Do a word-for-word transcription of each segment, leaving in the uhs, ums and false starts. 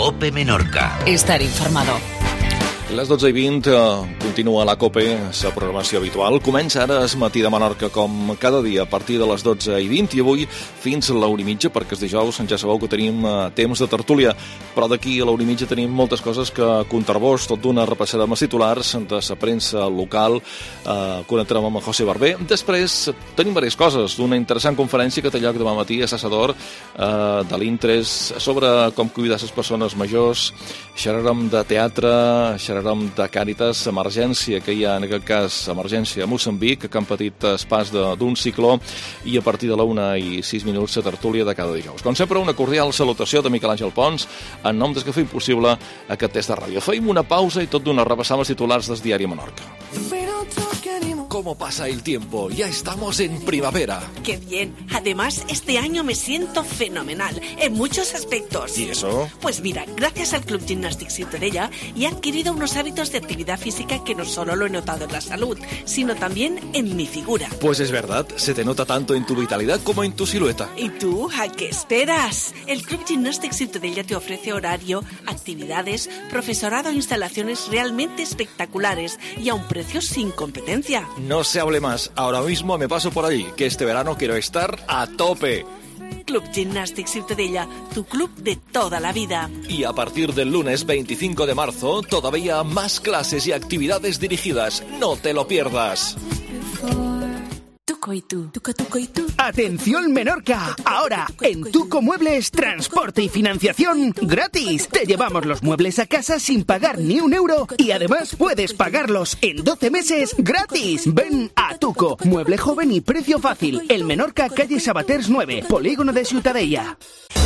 COPE Menorca. Estar informado. Les dotze i vint, eh, continua la COPE, la programació habitual. Comença ara el matí de Menorca, com cada dia, a partir de les dotze i vint, i avui fins a l'una i mitja, perquè els dijous ja sabeu que tenim eh, temps de tertúlia, però d'aquí a l'una i mitja tenim moltes coses que contar-vos, tot d'una repassada amb els titulars de la premsa local, eh, connectarem amb en José Barber. Després tenim diverses coses, d'una interessant conferència que té lloc demà matí a Sassador, eh, de l'Intres, sobre com cuidar les persones majors, xerrarem de teatre, xerrarem de Càritas, emergència que hi ha, en aquest cas, emergència a Moçambic, que han patit el pas d'un cicló, i a partir de la una i sis minuts la tertúlia de cada dijous. Com sempre, una cordial salutació de Miquel Àngel Pons, en nom des que fem possible aquest test de ràdio. Feim una pausa i tot d'una repassar els titulars del diari Menorca. ¿Cómo pasa el tiempo? Ya estamos en primavera. ¡Qué bien! Además, este año me siento fenomenal, en muchos aspectos. ¿Y eso? Pues mira, gracias al Club Gimnàstic Ciutadella he adquirido unos hábitos de actividad física que no solo lo he notado en la salud, sino también en mi figura. Pues es verdad, se te nota tanto en tu vitalidad como en tu silueta. ¿Y tú? ¿A qué esperas? El Club Gimnàstic Ciutadella te ofrece horario, actividades, profesorado e instalaciones realmente espectaculares y a un precio sin competencia. No se hable más, ahora mismo me paso por allí, que este verano quiero estar a tope. Club Gimnàstic Ciutadella, tu club de toda la vida. Y a partir del lunes veinticinco de marzo, todavía más clases y actividades dirigidas. No te lo pierdas. Tuco y tú, tuco, tuco y tú. ¡Atención Menorca! Ahora, en Tuco Muebles, transporte y financiación gratis. Te llevamos los muebles a casa sin pagar ni un euro y además puedes pagarlos en doce meses gratis. Ven a Tuco, mueble joven y precio fácil. El Menorca, calle Sabaters nueve, polígono de Ciutadella.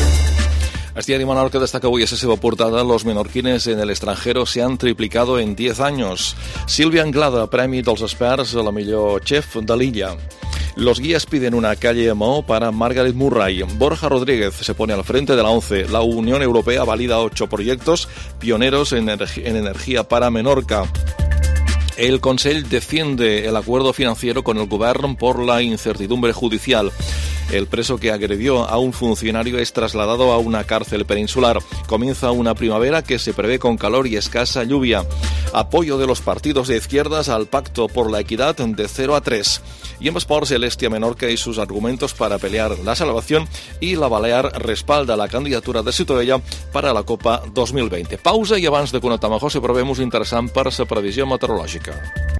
El diario Menorca destaca hoy esa seva portada: los menorquines en el extranjero se han triplicado en diez años. Silvia Anglada, premi dels experts a la millor chef de l'illa. Los guías piden una calle a Maó para Margaret Murray. Borja Rodríguez se pone al frente de la ONCE. La Unión Europea valida ocho proyectos pioneros en, energ- en energía para Menorca. El Consell defiende el acuerdo financiero con el Govern por la incertidumbre judicial. El preso que agredió a un funcionario es trasladado a una cárcel peninsular. Comienza una primavera que se prevé con calor y escasa lluvia. Apoyo de los partidos de izquierdas al pacto por la equidad de cero a tres. Y en esports, el Hestia Menorca y sus argumentos para pelear la salvación, y la Balear respalda la candidatura de Ciutadella para la Copa dos mil veinte. Pausa i abans de connectar amb José provem us interessant per la previsió meteorològica.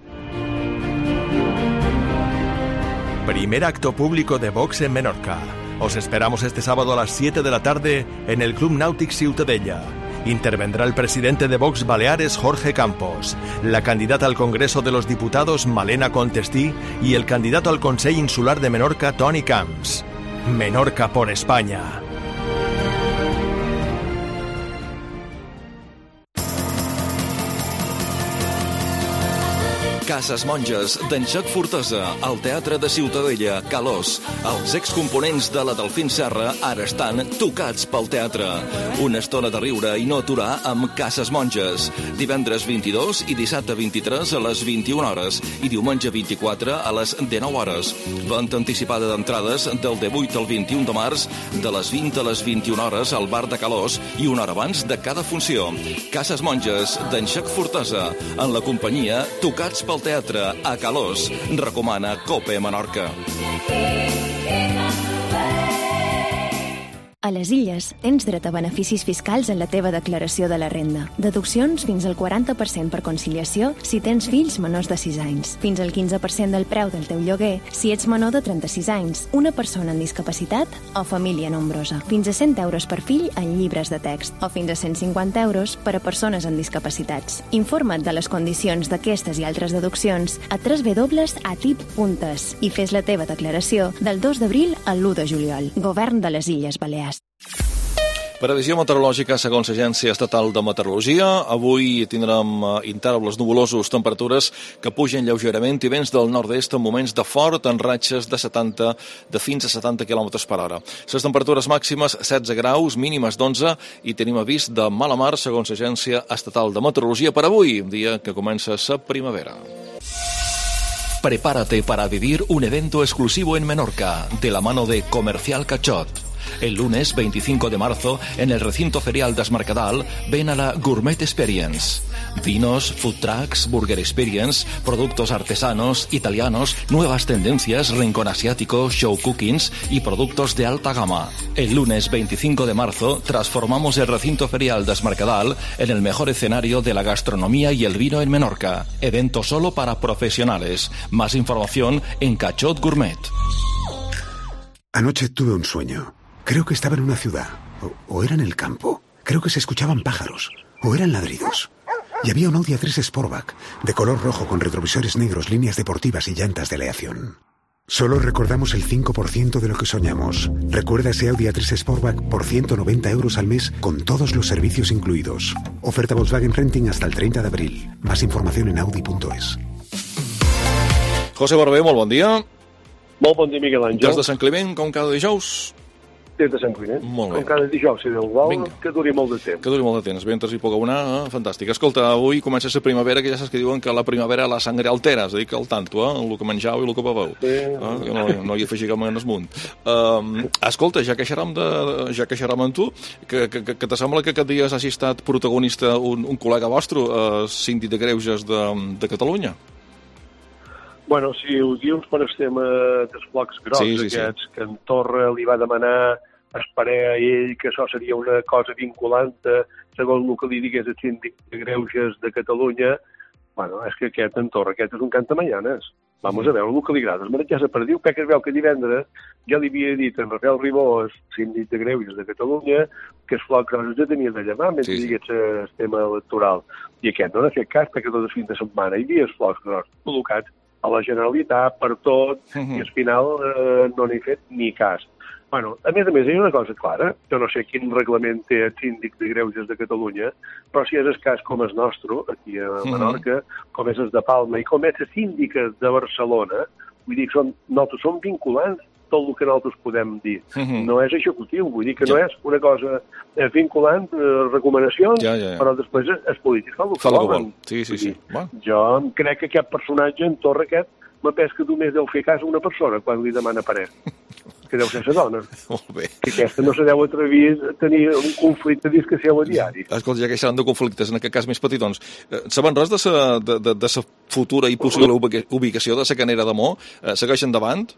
Primer acto público de box en Menorca. Os esperamos este sábado a las siete de la tarde en el Club Nàutic Ciutadella. Intervendrá el presidente de Vox Baleares, Jorge Campos, la candidata al Congreso de los Diputados, Malena Contestí, y el candidato al Consell Insular de Menorca, Toni Camps. Menorca por España. Cases Monges, d'en Jac Fortesa, al Teatre de Ciutadella, Calós. Els excomponents de la Delfín Serra ara estan tocats pel teatre. Una estona de riure i no aturar amb Cases Monges. Divendres vint-i-dos i dissabte vint-i-tres a les vint-i-una hores i diumenge vint-i-quatre a les dinou hores. Venda anticipada d'entrades del divuit al vint-i-un de març, de les vint a les vint-i-una hores al bar de Calós i una hora abans de cada funció. Cases Monges, d'en Jac Fortesa, en la companyia Tocats pel teatre a Calós. Recomana COPE Menorca. A les Illes tens dret a beneficis fiscals en la teva declaració de la renda. Deduccions fins al quaranta per cent per conciliació si tens fills menors de sis anys. Fins al quinze per cent del preu del teu lloguer si ets menor de trenta-sis anys, una persona amb discapacitat o família nombrosa. Fins a cent euros per fill en llibres de text o fins a cent cinquanta euros per a persones amb discapacitats. Informa't de les condicions d'aquestes i altres deduccions a w w w punt a t i p punt e s i fes la teva declaració del dos d'abril al l'u de juliol. Govern de les Illes Balears. Previsió meteorològica segons l'Agència Estatal de Meteorologia. Avui tindrem intervals nuvolosos, temperatures que pugen lleugerament i vents del nord-est en moments de fort en ratxes de setanta de fins a setanta quilòmetres per hora. Les temperatures màximes setze graus, mínimes d'onze, i tenim avís de mala mar segons l'Agència Estatal de Meteorologia per avui, dia que comença la primavera. Prepárate para vivir un evento exclusivo en Menorca, de la mano de Comercial Cachot. El lunes veinticinco de marzo, en el recinto ferial de Es Mercadal, ven a la Gourmet Experience. Vinos, food trucks, burger experience, productos artesanos, italianos, nuevas tendencias, rincón asiático, show cookings y productos de alta gama. El lunes veinticinco de marzo transformamos el recinto ferial de Es Mercadal en el mejor escenario de la gastronomía y el vino en Menorca. Evento solo para profesionales. Más información en Cachot Gourmet. Anoche tuve un sueño. Creo que estaba en una ciudad. O, o era en el campo. Creo que se escuchaban pájaros. O eran ladridos. Y había un Audi A tres Sportback, de color rojo con retrovisores negros, líneas deportivas y llantas de aleación. Solo recordamos el cinco por ciento de lo que soñamos. Recuerda ese Audi A tres Sportback por ciento noventa euros al mes con todos los servicios incluidos. Oferta Volkswagen Renting hasta el treinta de abril. Más información en audi punto es. José Barber, molt bon dia. Molt bon dia, Miguel Àngel. Des de Sant Climent, com cada dijous? Des de Sant Climent. Molt bé. Com cada dijous, si Déu vol, que duri molt de temps. Que duri molt de temps. Mentre hi pugueu anar, eh? Fantàstic. Escolta, avui comença la primavera, que ja saps que diuen que la primavera la sangre altera, és a dir, que al tanto, eh? El que menjau i el que beveu. Sí. Eh? No, no hi afegim en el munt. Um, escolta, ja que xerram, de, ja que xerram amb tu, que, que, que, que te sembla que aquest dia hagi estat protagonista un, un col·lega vostre, uh, síndic de Greuges de, de Catalunya? Bueno, si ho dius per el tema dels blocs grocs, sí, sí, aquests, sí. Que en Torra li va demanar esperar a ell que això seria una cosa vinculant, segons el que li digués el síndic de Greuges de Catalunya, bueno, és que aquest en Torra, aquest és un cantamanyanes. Vamos a veure el que li agrada. Es mereix a perdiu, perquè es veu que divendres ja li havia dit en Rafael Ribó, síndic de Greuges de Catalunya, que els blocs grocs ja tenia de llevar mentre sí, sí. digués el tema electoral. I aquest no n'ha fet cas, perquè tot el fin de setmana hi havia els blocs grocs col·locats a la Generalitat, per tot, uh-huh. i al final eh, no n'he fet ni cas. Bueno, a més a més, hi ha una cosa clara, jo no sé quin reglament té el síndic de Greuges de Catalunya, però si és el cas com el nostre, aquí a Menorca, uh-huh. com és el de Palma i com és el síndic de Barcelona, vull dir que som, nosaltres som vinculants tot el que nosaltres podem dir. Uh-huh. No és executiu, vull dir que ja. No és una cosa vinculant, eh, recomanacions, ja, ja, ja. Però després els polítics fan el que volen. Sí, sí, sí. Bueno. Jo crec que aquest personatge, en Torra aquest, m'apès que només deu fer cas a una persona quan li demana parer, que deu ser la dona. Molt bé. Que aquesta no se deu atrevir a tenir un conflicte discussió a diari. Escolta, ja que seran de conflictes, en aquest cas més petitons, eh, saben res de sa, de, de, de sa futura i possible ubicació de la Canera de Mo? Eh, segueix endavant?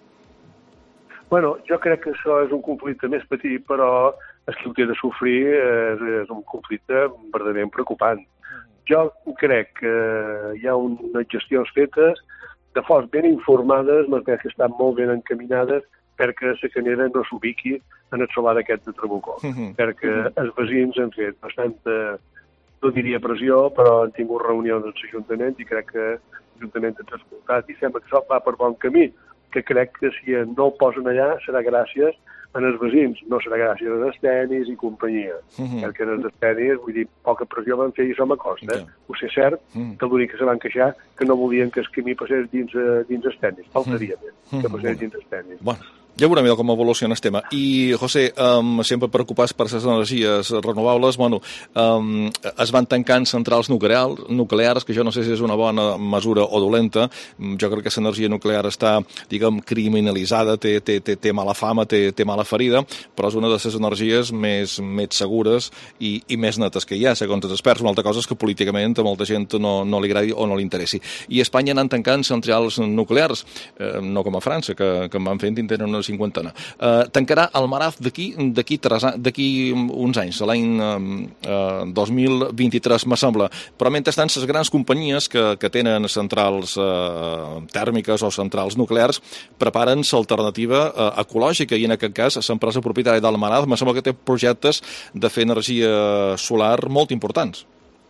Bueno, jo crec que això és un conflicte més petit, però el que ho té de sofrir és, és un conflicte verdaderament preocupant. Jo crec que hi ha unes gestions fetes, de forts ben informades, més que estan molt ben encaminades, perquè la Canera no s'ubiqui en el solar aquest de Trabucó. Uh-huh. Perquè els veïns han fet bastanta, no diria pressió, però han tingut reunions amb l'Ajuntament i crec que l'Ajuntament ha escoltat i sembla que això va per bon camí, que crec que si no el posen allà serà gràcies en els veïns, no serà gràcies als tenis i companyia. Uh-huh. Perquè en els tenis, vull dir, poca pressió van fer i això m'acosta. Yeah. Ho sé cert, uh-huh. que l'únic que se van queixar que no volien que el camí passés dins, dins els tenis. Faltaria uh-huh. més, que passés dins els tenis. Bueno. Ja veurem com evoluciona el tema. I, José, um, sempre preocupats per les energies renovables, bueno, um, es van tancant centrals nuclears, nuclears, que jo no sé si és una bona mesura o dolenta. Jo crec que l'energia nuclear està, diguem, criminalitzada, té, té, té, té mala fama, té, té mala ferida, però és una de les energies més, més segures i, i més netes que hi ha, segons els experts. Una altra cosa és que políticament a molta gent no, no li agradi o no li interessi. I a Espanya anant tancant centrals nuclears, eh, no com a França, que, que en van fent i tenen una cinquantena. Uh, tancarà el Maraz d'aquí d'aquí d'aquí uns anys, l'any uh, dos mil vint-i-tres, me sembla. Però mentrestant, les grans companyies que, que tenen centrals uh, tèrmiques o centrals nuclears preparen l'alternativa uh, ecològica i en aquest cas l'empresa propietària del Maraz me sembla que té projectes de fer energia solar molt importants.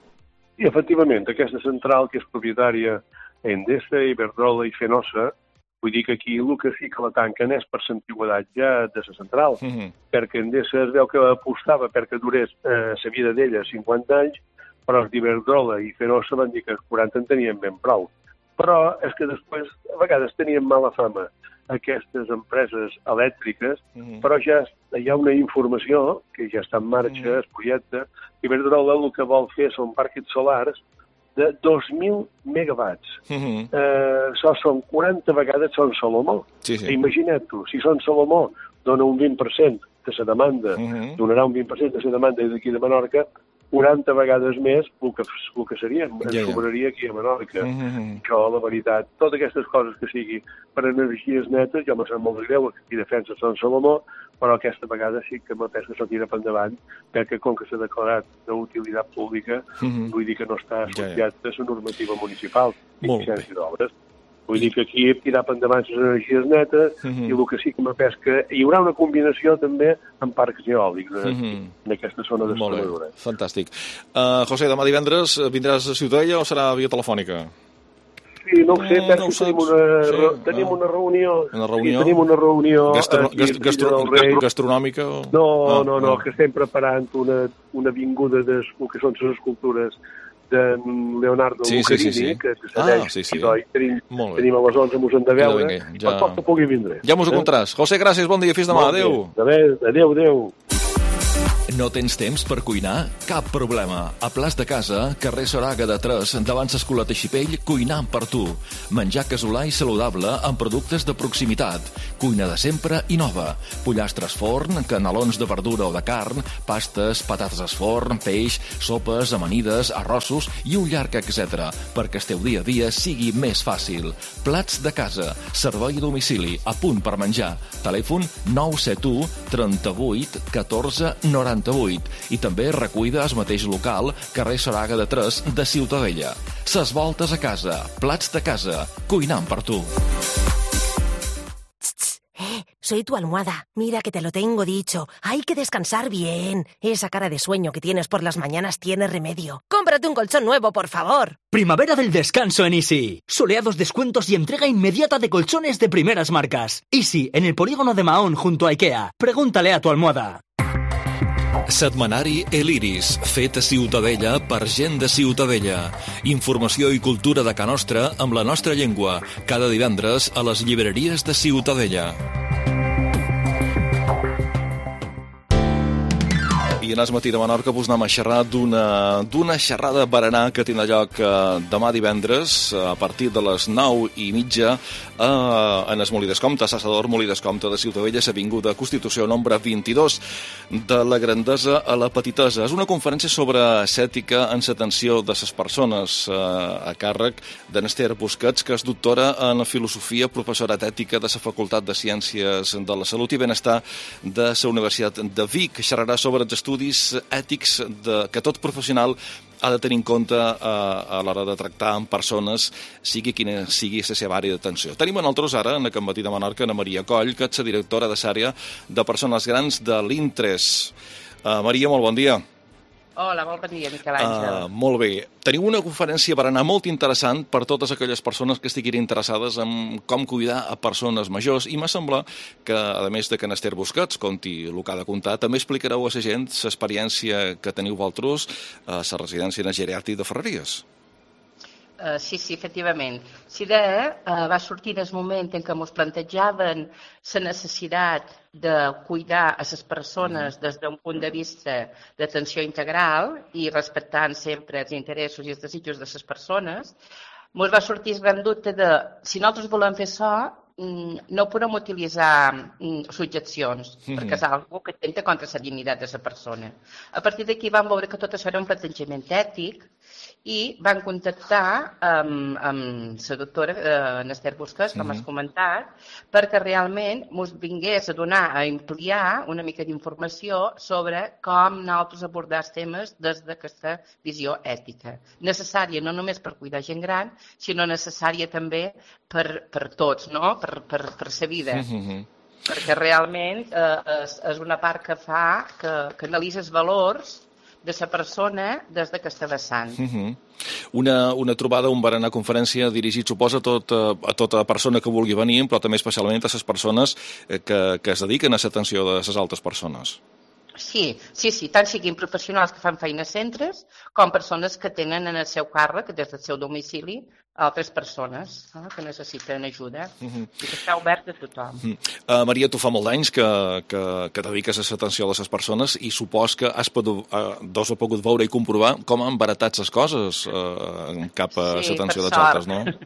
I efectivament, aquesta central que és propietària Endesa, Iberdrola i Fenosa, vull dir que aquí el que sí que la tanquen és per l'antigüedat ja de la central, uh-huh. perquè Endesa es veu que apostava perquè durés eh, la vida d'ella cinquanta anys, però els d'Iberdrola i Fenosa van dir que els quaranta en tenien ben prou. Però és que després, a vegades, tenien mala fama aquestes empreses elèctriques, uh-huh. però ja hi ha una informació que ja està en marxa, uh-huh. es projecta, Iberdrola el que vol fer són parcs solars de dos mil megawatts. Uh-huh. Eh, això són quaranta vegades són Salomó. Sí, sí. Imagina't tu, si són Salomó, dona un vint per cent de la demanda, uh-huh. donarà un vint per cent de la demanda d'aquí de Menorca, quaranta vegades més el que, el que seria, ens yeah, yeah. cobraria aquí a Menorca. Mm-hmm. Que, la veritat, totes aquestes coses que sigui per energies netes, jo me sap molt greu, aquí defensa Sant Salomó, però aquesta vegada sí que me penso que s'ho tira per endavant, perquè com que s'ha declarat d'utilitat pública, mm-hmm. vull dir que no està associat yeah, yeah. a la normativa municipal d'eficiència d'obres. Vull dir que aquí tirar per endavant les energies netes uh-huh. i el que sí que me pesca... Hi haurà una combinació també amb parcs eòlics uh-huh. en aquesta zona d'Extremadura. Fantàstic. Uh, José, demà divendres vindràs a Ciutadella o serà via telefònica? Sí, no ho sé, mm, no ho tenim, una, sí, tenim ah. una reunió. Una reunió? Sí, tenim una reunió... Gastro, gast, gastro, gastro, gastronòmica? O... No, ah, no, no, ah. que estem preparant una, una vinguda de que són les escultures de Leonardo sí, Luccherini, sí, sí, sí. que s'adeix, ah, sí, sí. i tenim, tenim a les onze, mos hem de veure, vinga, ja... per poc que pugui vindre. Ja mos ho contaràs. Eh? José, gràcies, bon dia, fins demà, adéu. Adéu, adéu. No tens temps per cuinar? Cap problema. A Plas de Casa, carrer Soraga de tres, davant s'Escola Teixipell, cuinant per tu. Menjar casolà i saludable amb productes de proximitat. Cuina de sempre i nova. Pollastres forn, canelons de verdura o de carn, pastes, patates al forn, peix, sopes, amanides, arrossos i un llarg etcètera, perquè el teu dia a dia sigui més fàcil. Plats de Casa, servei a domicili, a punt per menjar. Telèfon nou set u, trenta-vuit, catorze, noranta-vuit i també recuida al mateix local, carrer Soraga de tres de Ciutadella. Ses voltes a casa, plats de casa, cuinant per tu. Soy tu almohada. Mira que te lo tengo dicho. Hay que descansar bien. Esa cara de sueño que tienes por las mañanas tiene remedio. Cómprate un colchón nuevo, por favor. Primavera del descanso en Easy. Soleados descuentos y entrega inmediata de colchones de primeras marcas. Easy, en el polígono de Mahón junto a Ikea. Pregúntale a tu almohada. Setmanari El Iris, fet a Ciutadella per gent de Ciutadella. Informació i cultura de ca nostra amb la nostra llengua, cada divendres a les llibreries de Ciutadella. I en el matí de Menorca us anem a xerrar d'una d'una xerrada berenar que tindrà lloc eh, demà divendres a partir de les nou i mitja eh, en el Molí d'Escompte, a Sassador, Molí d'Escompte de Ciutadella, s'avinguda Constitució nombre vint-i-dos, de la grandesa a la petitesa. És una conferència sobre ètica en l'atenció de les persones eh, a càrrec d'en Esther Busquets, que és doctora en filosofia, professora d'ètica de la Facultat de Ciències de la Salut i Benestar de la Universitat de Vic. Xerrarà sobre els estudis ètics de, que tot professional ha de tenir en compte a, a l'hora de tractar amb persones, sigui quina sigui la seva àrea d'atenció. Tenim a nosaltres ara, en aquest matí de Menorca, Ana Maria Coll, que és la directora de l'àrea de persones grans de l'Intres. Uh, Maria, molt bon dia. Hola, molt bon dia, Miquel Àngel. Uh, molt bé. Teniu una conferència per anar molt interessant per totes aquelles persones que estiguin interessades en com cuidar a persones majors i m'ha semblat que, a més de que en Esther Busquets conti el que ha de comptar, també explicareu a la gent l'experiència que teniu vosaltres a la residència en el geriàtric de Ferreries. Uh, sí, sí, efectivament. Si de, uh, va sortir el moment en què ens plantejaven la necessitat de cuidar a les persones des d'un punt de vista d'atenció integral i respectant sempre els interessos i els desitjos de les persones, ens va sortir el gran dubte de si nosaltres volem fer això, no podem utilitzar subjeccions, mm-hmm. perquè és una que atenta contra la dignitat de la persona. A partir d'aquí vam veure que tot això era un plantejament ètic i van contactar amb, amb la doctora eh, Esther Busquets, com mm-hmm. has comentat, perquè realment ens vingués a donar, a ampliar una mica d'informació sobre com nosaltres abordar els temes des d'aquesta visió ètica. Necessària no només per cuidar gent gran, sinó necessària també per, per tots, no? per, per, per la vida. Mm-hmm. Perquè realment eh, és, és una part que fa que, que analitza els valors de la persona des d'aquesta vessant. Uh-huh. Una, una trobada, un berenar conferència dirigit, suposa, a, tot, a tota persona que vulgui venir, però també especialment a les persones que, que es dediquen a l'atenció de les altres persones. Sí, sí, sí, tant siguin professionals que fan feina a centres com persones que tenen en el seu càrrec, des del seu domicili, altres persones no? que necessiten ajuda uh-huh. i que està obert a tothom. Uh-huh. Uh, Maria, tu fa molt d'anys que, que, que dediques a l'atenció de les persones i supos que has pogut, uh, dos he pogut veure i comprovar com han baratat les coses uh, cap a l'atenció sí, dels altres, no? Mm?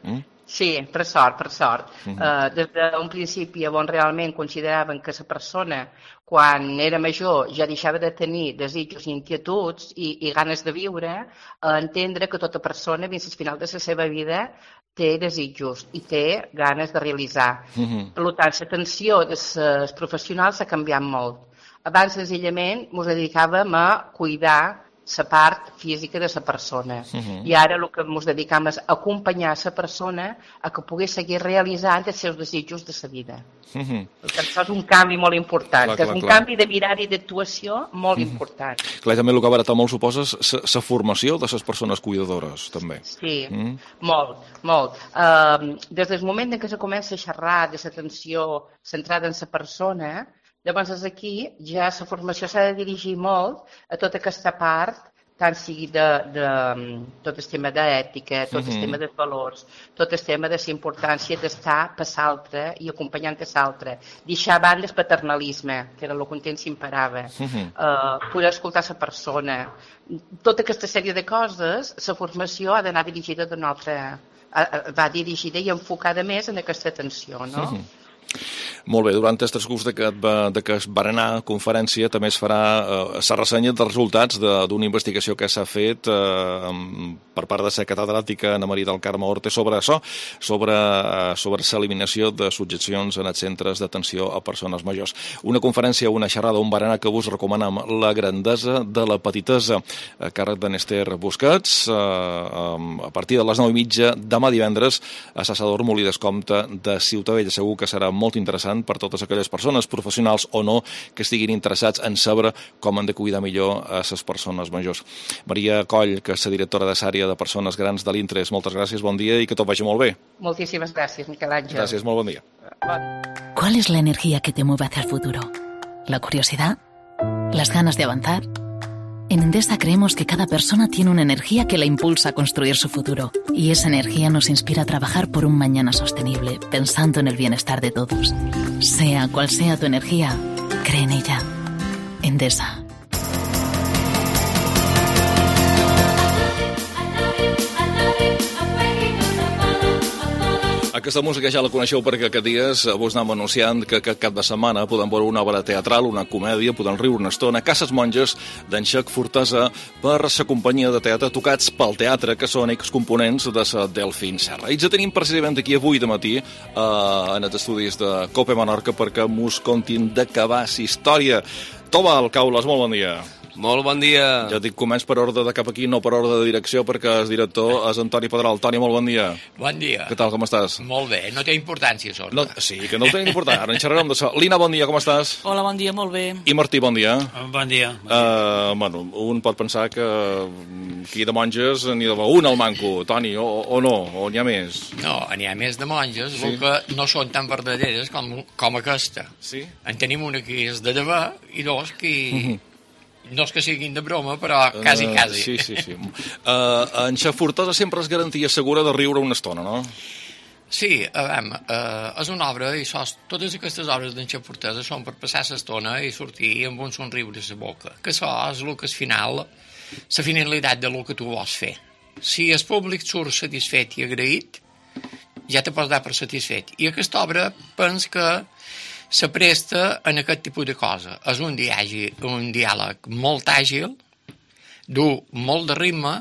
Sí, per sort, per sort. Uh -huh. uh, des d'un principi on realment consideraven que la persona, quan era major, ja deixava de tenir desitjos i inquietuds i, i ganes de viure, a entendre que tota persona, fins al final de la seva vida, té desitjos i té ganes de realitzar. Uh -huh. Per tant, l'atenció dels professionals ha canviat molt. Abans, senzillament, ens dedicàvem a cuidar la part física de la persona. Uh -huh. I ara el que ens dedicam és acompanyar la persona a que pugui seguir realitzant els seus desitjos de la vida. Uh -huh. Això és un canvi molt important, clar, que és un clar. canvi de mirar i d'actuació molt uh -huh. important. Clar, també el que abarata molt, suposes, la formació de les persones cuidadores, també. Sí, uh -huh. molt, molt. Uh, des del moment en què se comença a xerrar de l'atenció centrada en la persona, llavors aquí ja la formació s'ha de dirigir molt a tota aquesta part, tant sigui de, de tot el tema d'ètica, tot el uh -huh. tema dels valors, tot el tema de la importància d'estar per l'altre i acompanyant l'altre. Deixar a banda el paternalisme, que era el que un temps s'imparava. Uh -huh. uh, poder escoltar la persona. Tota aquesta sèrie de coses, la formació ha d'anar dirigida d'una altra... va dirigida i enfocada més en aquesta atenció, no? Uh -huh. Molt bé, durant el transcurs de que, de que es va anar a conferència també es farà eh, la ressenya dels resultats d'una investigació que s'ha fet eh, per part de la catedràtica Ana Maria del Carme Orte sobre això, sobre, eh, sobre l'eliminació de subjeccions en els centres d'atenció a persones majors. Una conferència, una xerrada, un berenar que us recomanam, La grandesa de la petitesa, a càrrec de Nester Busquets, eh, a partir de les nou i mitja demà divendres a Sassador Molí d'Escompte de Ciutadella. Segur que serà molt interessant per totes aquelles persones, professionals o no, que estiguin interessats en saber com han de cuidar millor a les persones majors. Maria Coll, que és la directora de l'àrea de persones grans de l'Intres, moltes gràcies, bon dia i que tot vagi molt bé. Moltíssimes gràcies, Miquel Àngel. Gràcies, molt bon dia. Bon. ¿Cuál es la energía que te mueve hacia el futuro? ¿La curiosidad? ¿Las ganas de avanzar? En Endesa creemos que cada persona tiene una energía que la impulsa a construir su futuro. Y esa energía nos inspira a trabajar por un mañana sostenible, pensando en el bienestar de todos. Sea cual sea tu energía, cree en ella. Endesa. Aquesta música ja la coneixeu perquè aquests dies vos anàvem anunciant que aquest cap de setmana podem veure una obra teatral, una comèdia, podem riure una estona, Cases Monges, d'en Xac Fortesa, per la companyia de teatre Tocats pel Teatre, que són excomponents de la Delfín Serra. Ells ja tenim precisament aquí avui de matí eh, en els estudis de Cope Menorca perquè mos contin de què va la història. Tobal Caules, molt bon dia. Molt bon dia. Ja dic, començ per ordre de cap aquí, no per ordre de direcció, perquè el director és Antoni Pedral. Toni, molt bon dia. Bon dia. Què tal, com estàs? Molt bé, no té importància, això. No, sí, que no té importància, ara en xerrarem d'això. Lina, bon dia, com estàs? Hola, bon dia, molt bé. I Martí, bon dia. Bon dia. Bon dia. Uh, bueno, un pot pensar que aquí de monges n'hi ha un al manco, Toni, o, o no, o n'hi ha més? No, n'hi ha més de monges, sí. Que no són tan verdaderes com, com aquesta. Sí? En tenim una que és de debà i dos que... Uh-huh. No és que siguin de broma, però quasi, uh, quasi. Sí, sí, sí. Uh, en Xac Fortesa sempre és garantia segura de riure una estona, no? Sí, a veure, uh, és una obra, i sos, totes aquestes obres d'en Xac Fortesa són per passar l'estona i sortir amb un somriure a la boca. Que això és el que és final, la finalitat del que tu vols fer. Si el públic surt satisfet i agraït, ja te pots dar per satisfet. I aquesta obra penso que se presta en aquest tipus de cosa. És un, diàgi, un diàleg molt àgil, du molt de ritme,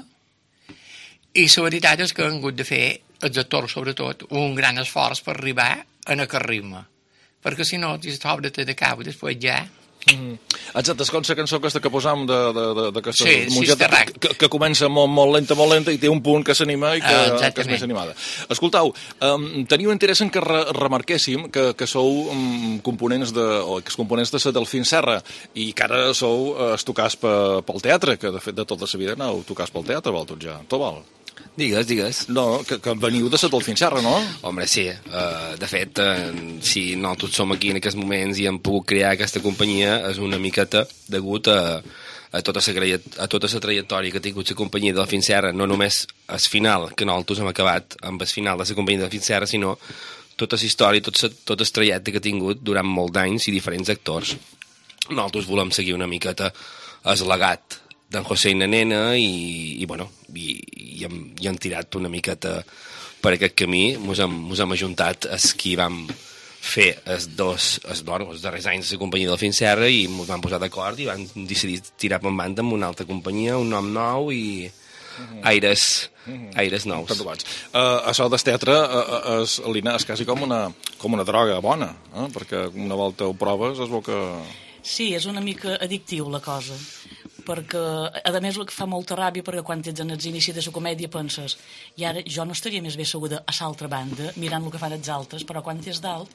i la veritat és que han hagut de fer, els actors sobretot, un gran esforç per arribar a aquest ritme. Perquè si no, aquesta obra te decau, després ja... Mm. Exacte, és com la cançó aquesta que posam d'aquesta sí, mongeta sí, que, que comença molt, molt lenta, molt lenta i té un punt que s'anima i que, uh, que és més animada. Escoltau, um, teniu interès en que re remarquéssim que, que sou um, components de, o excomponents de la Delfín Serra i que ara sou uh, estocats pe, pel teatre, que de fet de tota la vida aneu tocats pel teatre, val tot ja. Tot val? Digues, digues. No, que, que veniu de la Delfín Serra, no? Hombre, sí. Uh, de fet, uh, si no tots som aquí en aquests moments i hem pogut crear aquesta companyia, és una miqueta degut a, a, tota la, a tota la trajectòria que ha tingut la companyia de Delfín Serra, no només el final, que nosaltres hem acabat amb el final de la companyia de Delfín Serra, sinó tota la història, tot, sa, tot el trajecte que ha tingut durant molts anys i diferents actors. Nosaltres volem seguir una miqueta el legat d'en José i na nena i, i bueno, i, i, hem, i hem tirat una miqueta per aquest camí mos hem, mos hem ajuntat els qui vam fer els dos, els, bueno, els darrers anys de la companyia del Finserra i ens vam posar d'acord i vam decidir tirar per banda amb una altra companyia, un nom nou i aires, aires nous. Uh, això del teatre uh, és, Lina, és quasi com una, com una droga bona, eh? Perquè una volta ho proves es veu que... Sí, és una mica addictiu la cosa, perquè, a més, el que fa molta ràbia, perquè quan ets en els inicis de la comèdia penses, i ara jo no estaria més bé seguda a l'altra banda, mirant el que fan els altres, però quan ets dalt,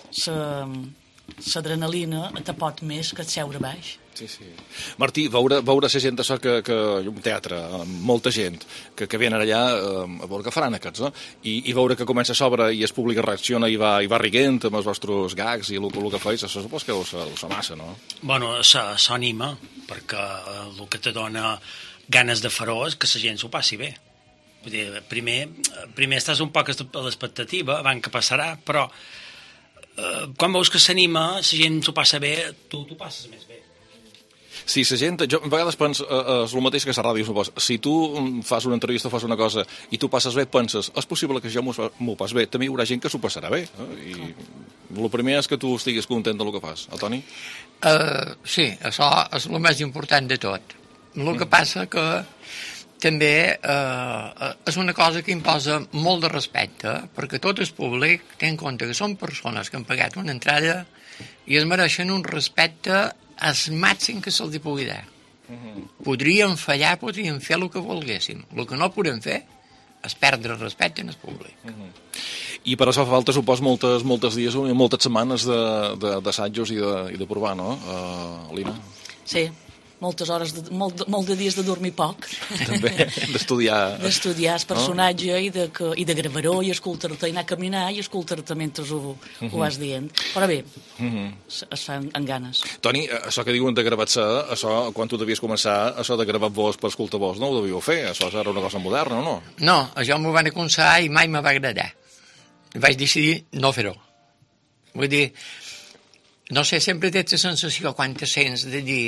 l'adrenalina te pot més que et seure baix. Sí, sí. Martí, veure, veure la gent això que, que un teatre, molta gent, que, que venen allà a veure què faran aquests, no? I, i veure que comença a sobre i el públic reacciona i va, i va riguent amb els vostres gags i el, el que feis, això supos que us, us massa, no? Bueno, s'anima, perquè el que te dona ganes de fer-ho és que la gent s'ho passi bé. Vull dir, primer, primer estàs un poc a l'expectativa, abans que passarà, però eh, quan veus que s'anima, la gent s'ho passa bé, tu t'ho passes més bé. Sí, la gent, jo a vegades penso, eh, és el mateix que a la ràdio, supos. Si tu fas una entrevista o fas una cosa i tu passes bé, penses, és possible que jo m'ho pas bé, també hi haurà gent que s'ho passarà bé. Eh? I el primer és que tu estiguis content del que fas. El Toni? Uh, sí, això és el més important de tot. El que passa que també uh, és una cosa que imposa molt de respecte, perquè tot el públic té en compte que són persones que han pagat una entrada i es mereixen un respecte al màxim que se'ls pugui dar. Uh-huh. Podríem fallar, podríem fer el que volguéssim. El que no podem fer és perdre el respecte en el públic. Uh-huh. I per això fa falta, supos, moltes, moltes dies, moltes setmanes d'assajos i, de, i de provar, no, uh, Lina? Sí, moltes hores, de, molt, molt de dies de dormir poc. També, d'estudiar... D'estudiar el personatge no? i, de, i de gravar-ho i escoltar-te, i anar a caminar i escoltar-te mentre ho, uh-huh. ho vas dient. Però bé, uh-huh. es fan en ganes. Toni, això que diuen de gravar-se, això, quan tu devies començar, això de gravar-vos per escoltar-vos, no ho devíeu fer? Això era una cosa moderna, o no? No, això m'ho van aconsar i mai me va agradar. Vaig decidir no fer-ho. Vull dir, no sé, sempre tens la sensació quan te sents de dir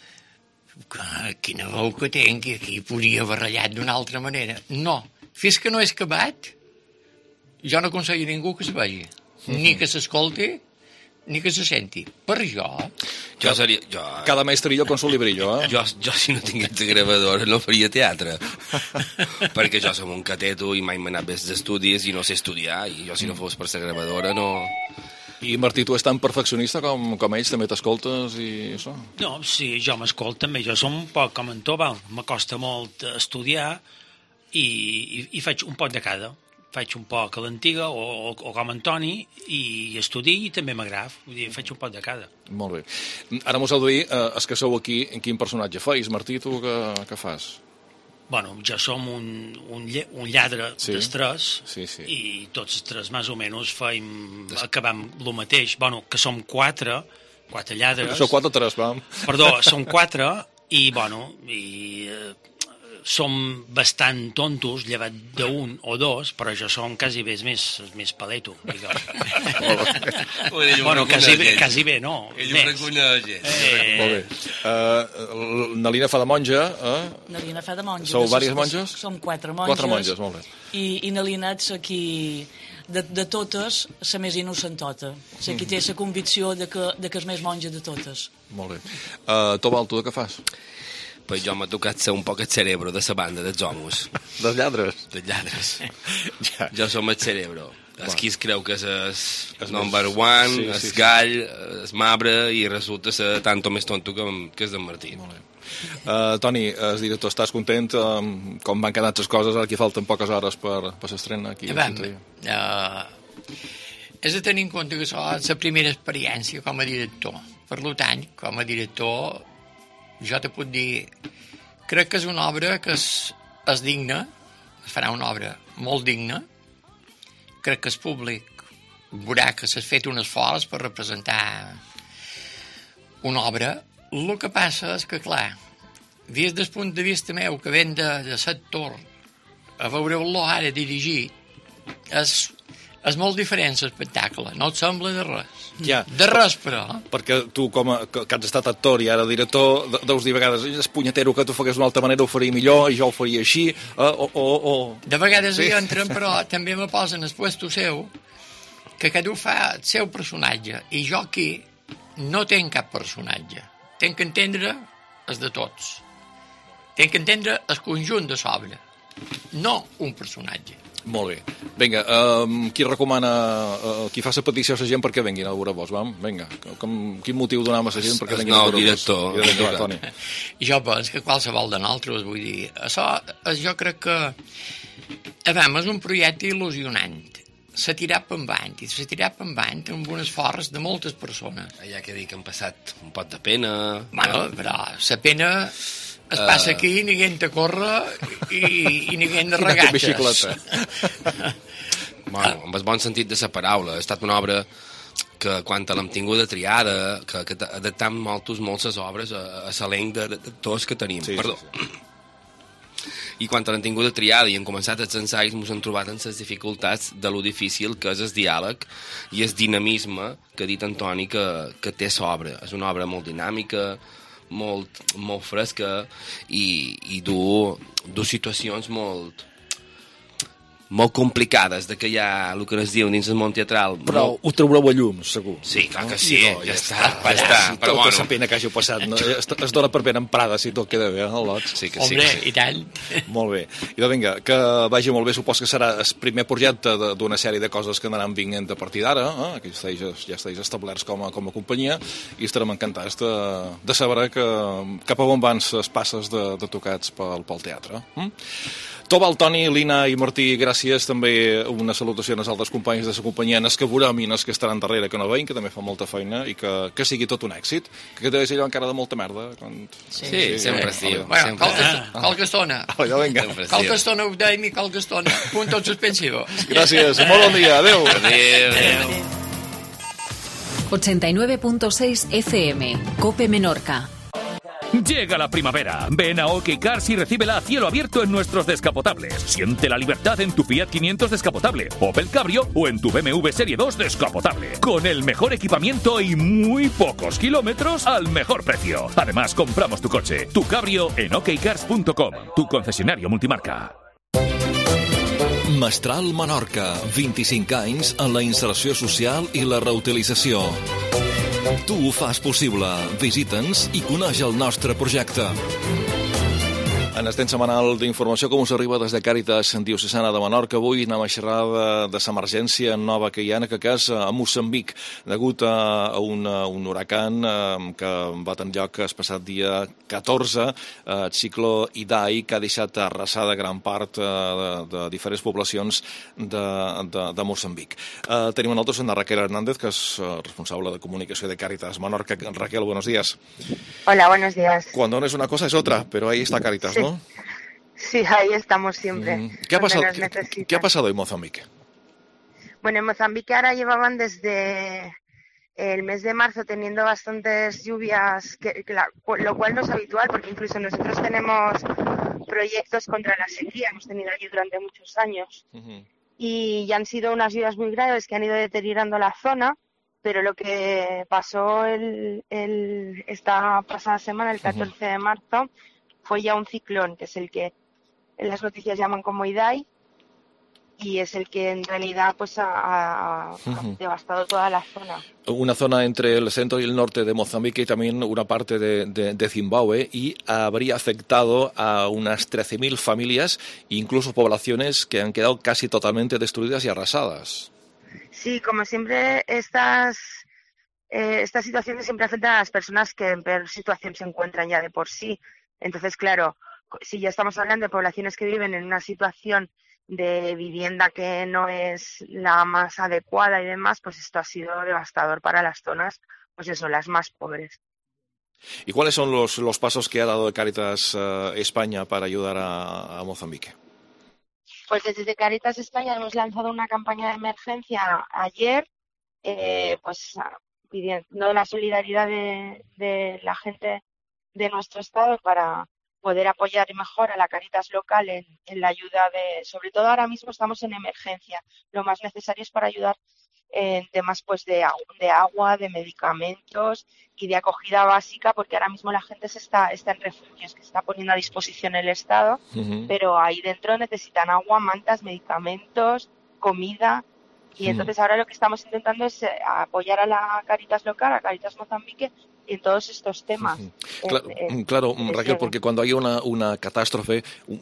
quina veu que tenc, que aquí podria haver ratllat d'una altra manera. No, fins que no és acabat, jo no aconsello a ningú que se vagi, mm-hmm. ni que s'escolti, ni que se senti. Per jo... Jo seria... Jo, cada mestrillo con su librillo, eh? Jo, jo si no tingués de gravadora, no faria teatre. Perquè jo som un cateto i mai m'he anat bé d'estudis i no sé estudiar, i jo si no fos per ser gravadora no... I Martí, tu és tan perfeccionista com, com ells, també t'escoltes i això? No, sí, jo m'escolto també, jo som un poc com en tu, m'acosta molt estudiar i, i, i faig un poc de cada. Faig un poc a l'antiga o, o, o com en Toni i estudio i també m'agrada, vull dir, faig un poc de cada. Molt bé. Ara mos heu de dir, eh, és que sou aquí, en quin personatge feis? Martí, tu què, què fas? Bueno, ja som un, un, un lladre sí. dels tres sí, sí. i tots els tres més o menys feim, acabam el mateix. Bueno, que som quatre, quatre lladres. Som quatre o tres, vam. Perdó, som quatre i, bueno, i eh, som bastant tontos, llevat d'un o dos, però jo som quasi bé més, més paleto, diguem. Bueno, quasi bé, quasi bé, no? Ell ho recull la gent. Eh... Molt bé. Uh, Nalina fa de monja, eh? Nalina fa de monja. Sou diverses monges? Som quatre monges. Quatre monges, molt bé. I, i Nalina ets aquí, de, de totes, la més innocentota. La qui té la convicció de que, de que és més monja de totes. Molt bé. Uh, Tobal, tu de què fas? Pues jo m'ha tocat ser un poc el cerebro de la banda dels homes. Dels lladres? Dels lladres. ja. Jo som el cerebro. El qui es creu que és el number one, sí, el sí, gall, el mabre, i resulta ser tanto més tonto que, que és d'en Martí. Molt bé. Uh, Toni, el director, estàs content um, com van quedar les coses? Ara aquí falten poques hores per, per l'estrena aquí. Ja, uh, és de tenir en compte que això és la primera experiència com a director. Per tant, com a director, jo te puc dir, crec que és una obra que és, és digna, es farà una obra molt digna, crec que el públic veurà que s'ha fet un esforç per representar una obra. El que passa és que, clar, des del punt de vista meu, que ven de, de sector, a veure-lo ara dirigir, és, És molt diferent l'espectacle, no et sembla de res. Ja. De res, però. Perquè tu, com a, que has estat actor i ara director, deus dir a vegades, és punyetero que tu fagués d'una altra manera, ho faria millor, i jo ho faria així, eh, o, o, o... De vegades sí. hi entren, però també me posen el puesto seu, que cada un fa el seu personatge, i jo aquí no tenc cap personatge. Tenc que entendre els de tots. Tenc que entendre el conjunt de l'obra, no un personatge. Molt bé. Vinga, um, qui recomana, uh, qui fa la petició a la gent perquè venguin a veure vos, vam? Vinga, com, quin motiu donam a la gent perquè venguin a veure vos? El nou director. Jo penso que qualsevol de nosaltres, vull dir, això jo crec que, a veure, és un projecte il·lusionant. S'ha tirat per endavant, i s'ha tirat per endavant amb un esforç de moltes persones. Hi ha que dir que han passat un pot de pena... Bueno, però la pena... Es passa aquí, uh... ningú te corre i, i ningú de regates. Bueno, amb el bon sentit de la paraula. Ha estat una obra que, quan l'hem tinguda triada, que, que adaptam moltes, moltes obres a, a l'elenc d'actors que tenim. Sí, Perdó. Sí, sí. I quan l'hem tinguda triada i hem començat els ensaios, ens hem trobat en les dificultats de lo difícil que és el diàleg i el dinamisme que ha dit Antoni que, que té l'obra. És una obra molt dinàmica, molt, molt fresca i, i du, du situacions molt molt complicades, de que hi ha el que es diu dins el món teatral. Però molt... ho traureu a llum, segur. Sí, clar que sí, no, ja, ja està, està, ja està. Sí, però tota bueno. la pena que hàgiu passat, no? es, es dona per ben emprada si tot queda bé, el lot. Sí que Hombre, sí, que sí. I tant. Molt bé. I doncs vinga, que vagi molt bé, supos que serà el primer projecte d'una sèrie de coses que anaran vinguent a partir d'ara, eh? que ja estiguis, ja estiguis establerts com a, com a companyia, i estarem encantats de, de saber que cap a on van les passes de, de tocats pel, pel teatre. Mm? Tobal, Toni, Lina i Martí, gràcies. També una salutació als altres companys de la companyia, en els que veurem i en els que estaran darrere, que no veiem, que també fa molta feina, i que, que sigui tot un èxit. Que deu ser allò encara de molta merda. Quan... Sí, sí, sempre es diu. Bueno, qualque, qualque estona. Allò, vinga. Qualque estona ho deim i qualque estona. Punto suspensivo. Gràcies, molt bon dia. Adéu. Adéu. Adéu. ochenta y nueve punto seis F M, COPE Menorca. Llega la primavera. Ven a OK Cars y recíbela a cielo abierto en nuestros descapotables. Siente la libertad en tu Fiat quinientos descapotable, Opel Cabrio o en tu B M W Serie dos descapotable. Con el mejor equipamiento y muy pocos kilómetros al mejor precio. Además, compramos tu coche, tu cabrio en ok cars punto com, tu concesionario multimarca. Mestral Menorca, vint-i-cinc anys en la inserció social i la reutilització. Tu ho fas possible. Visita'ns i coneix el nostre projecte. En el temps setmanal d'informació com us arriba des de Càritas Diocesana de Menorca. Avui anem a xerrar de, de l'emergència nova que hi ha, en aquest cas a Moçambic, degut a, a un, a un huracan eh, que va tenir lloc el passat dia catorze, eh, el cicló Idai, que ha deixat arrasada gran part eh, de, de diferents poblacions de, de, de Moçambic. Eh, tenim a nosaltres a Raquel Hernández, que és eh, responsable de comunicació de Càritas Menorca. Raquel, buenos días. Hola, buenos días. Cuando no es una cosa es otra, pero ahí está Càritas, sí. ¿No? Sí, ahí estamos siempre. Mm. ¿Qué ha pasado, ¿qué, ¿Qué ha pasado en Mozambique? Bueno, en Mozambique ahora llevaban desde el mes de marzo teniendo bastantes lluvias, que, que la, lo cual no es habitual porque incluso nosotros tenemos proyectos contra la sequía, hemos tenido allí durante muchos años. Uh-huh. Y ya han sido unas lluvias muy graves que han ido deteriorando la zona, pero lo que pasó el, el, esta pasada semana, el catorce uh-huh. de marzo, fue ya un ciclón, que es el que en las noticias llaman como Idai, y es el que en realidad pues ha, ha, uh-huh. ha devastado toda la zona. Una zona entre el centro y el norte de Mozambique y también una parte de, de, de Zimbabue, y habría afectado a unas trece mil familias, incluso poblaciones que han quedado casi totalmente destruidas y arrasadas. Sí, como siempre, estas, eh, estas situaciones siempre afectan a las personas que en peor situación se encuentran ya de por sí. Entonces, claro, si ya estamos hablando de poblaciones que viven en una situación de vivienda que no es la más adecuada y demás, pues esto ha sido devastador para las zonas, pues eso, las más pobres. ¿Y cuáles son los, los pasos que ha dado Càritas uh, España para ayudar a, a Mozambique? Pues desde Càritas España hemos lanzado una campaña de emergencia ayer, eh, pues pidiendo la solidaridad de, de la gente de nuestro estado para poder apoyar mejor a la Cáritas local en, en la ayuda de, sobre todo ahora mismo estamos en emergencia, lo más necesario es para ayudar en temas pues de, de agua, de medicamentos y de acogida básica, porque ahora mismo la gente se está, está en refugios que está poniendo a disposición el Estado, uh-huh. pero ahí dentro necesitan agua, mantas, medicamentos, comida, y uh-huh. entonces ahora lo que estamos intentando es apoyar a la Cáritas local, a Cáritas Mozambique, en todos estos temas. Uh-huh. Claro, en, en, claro Raquel, porque cuando hay una, una catástrofe,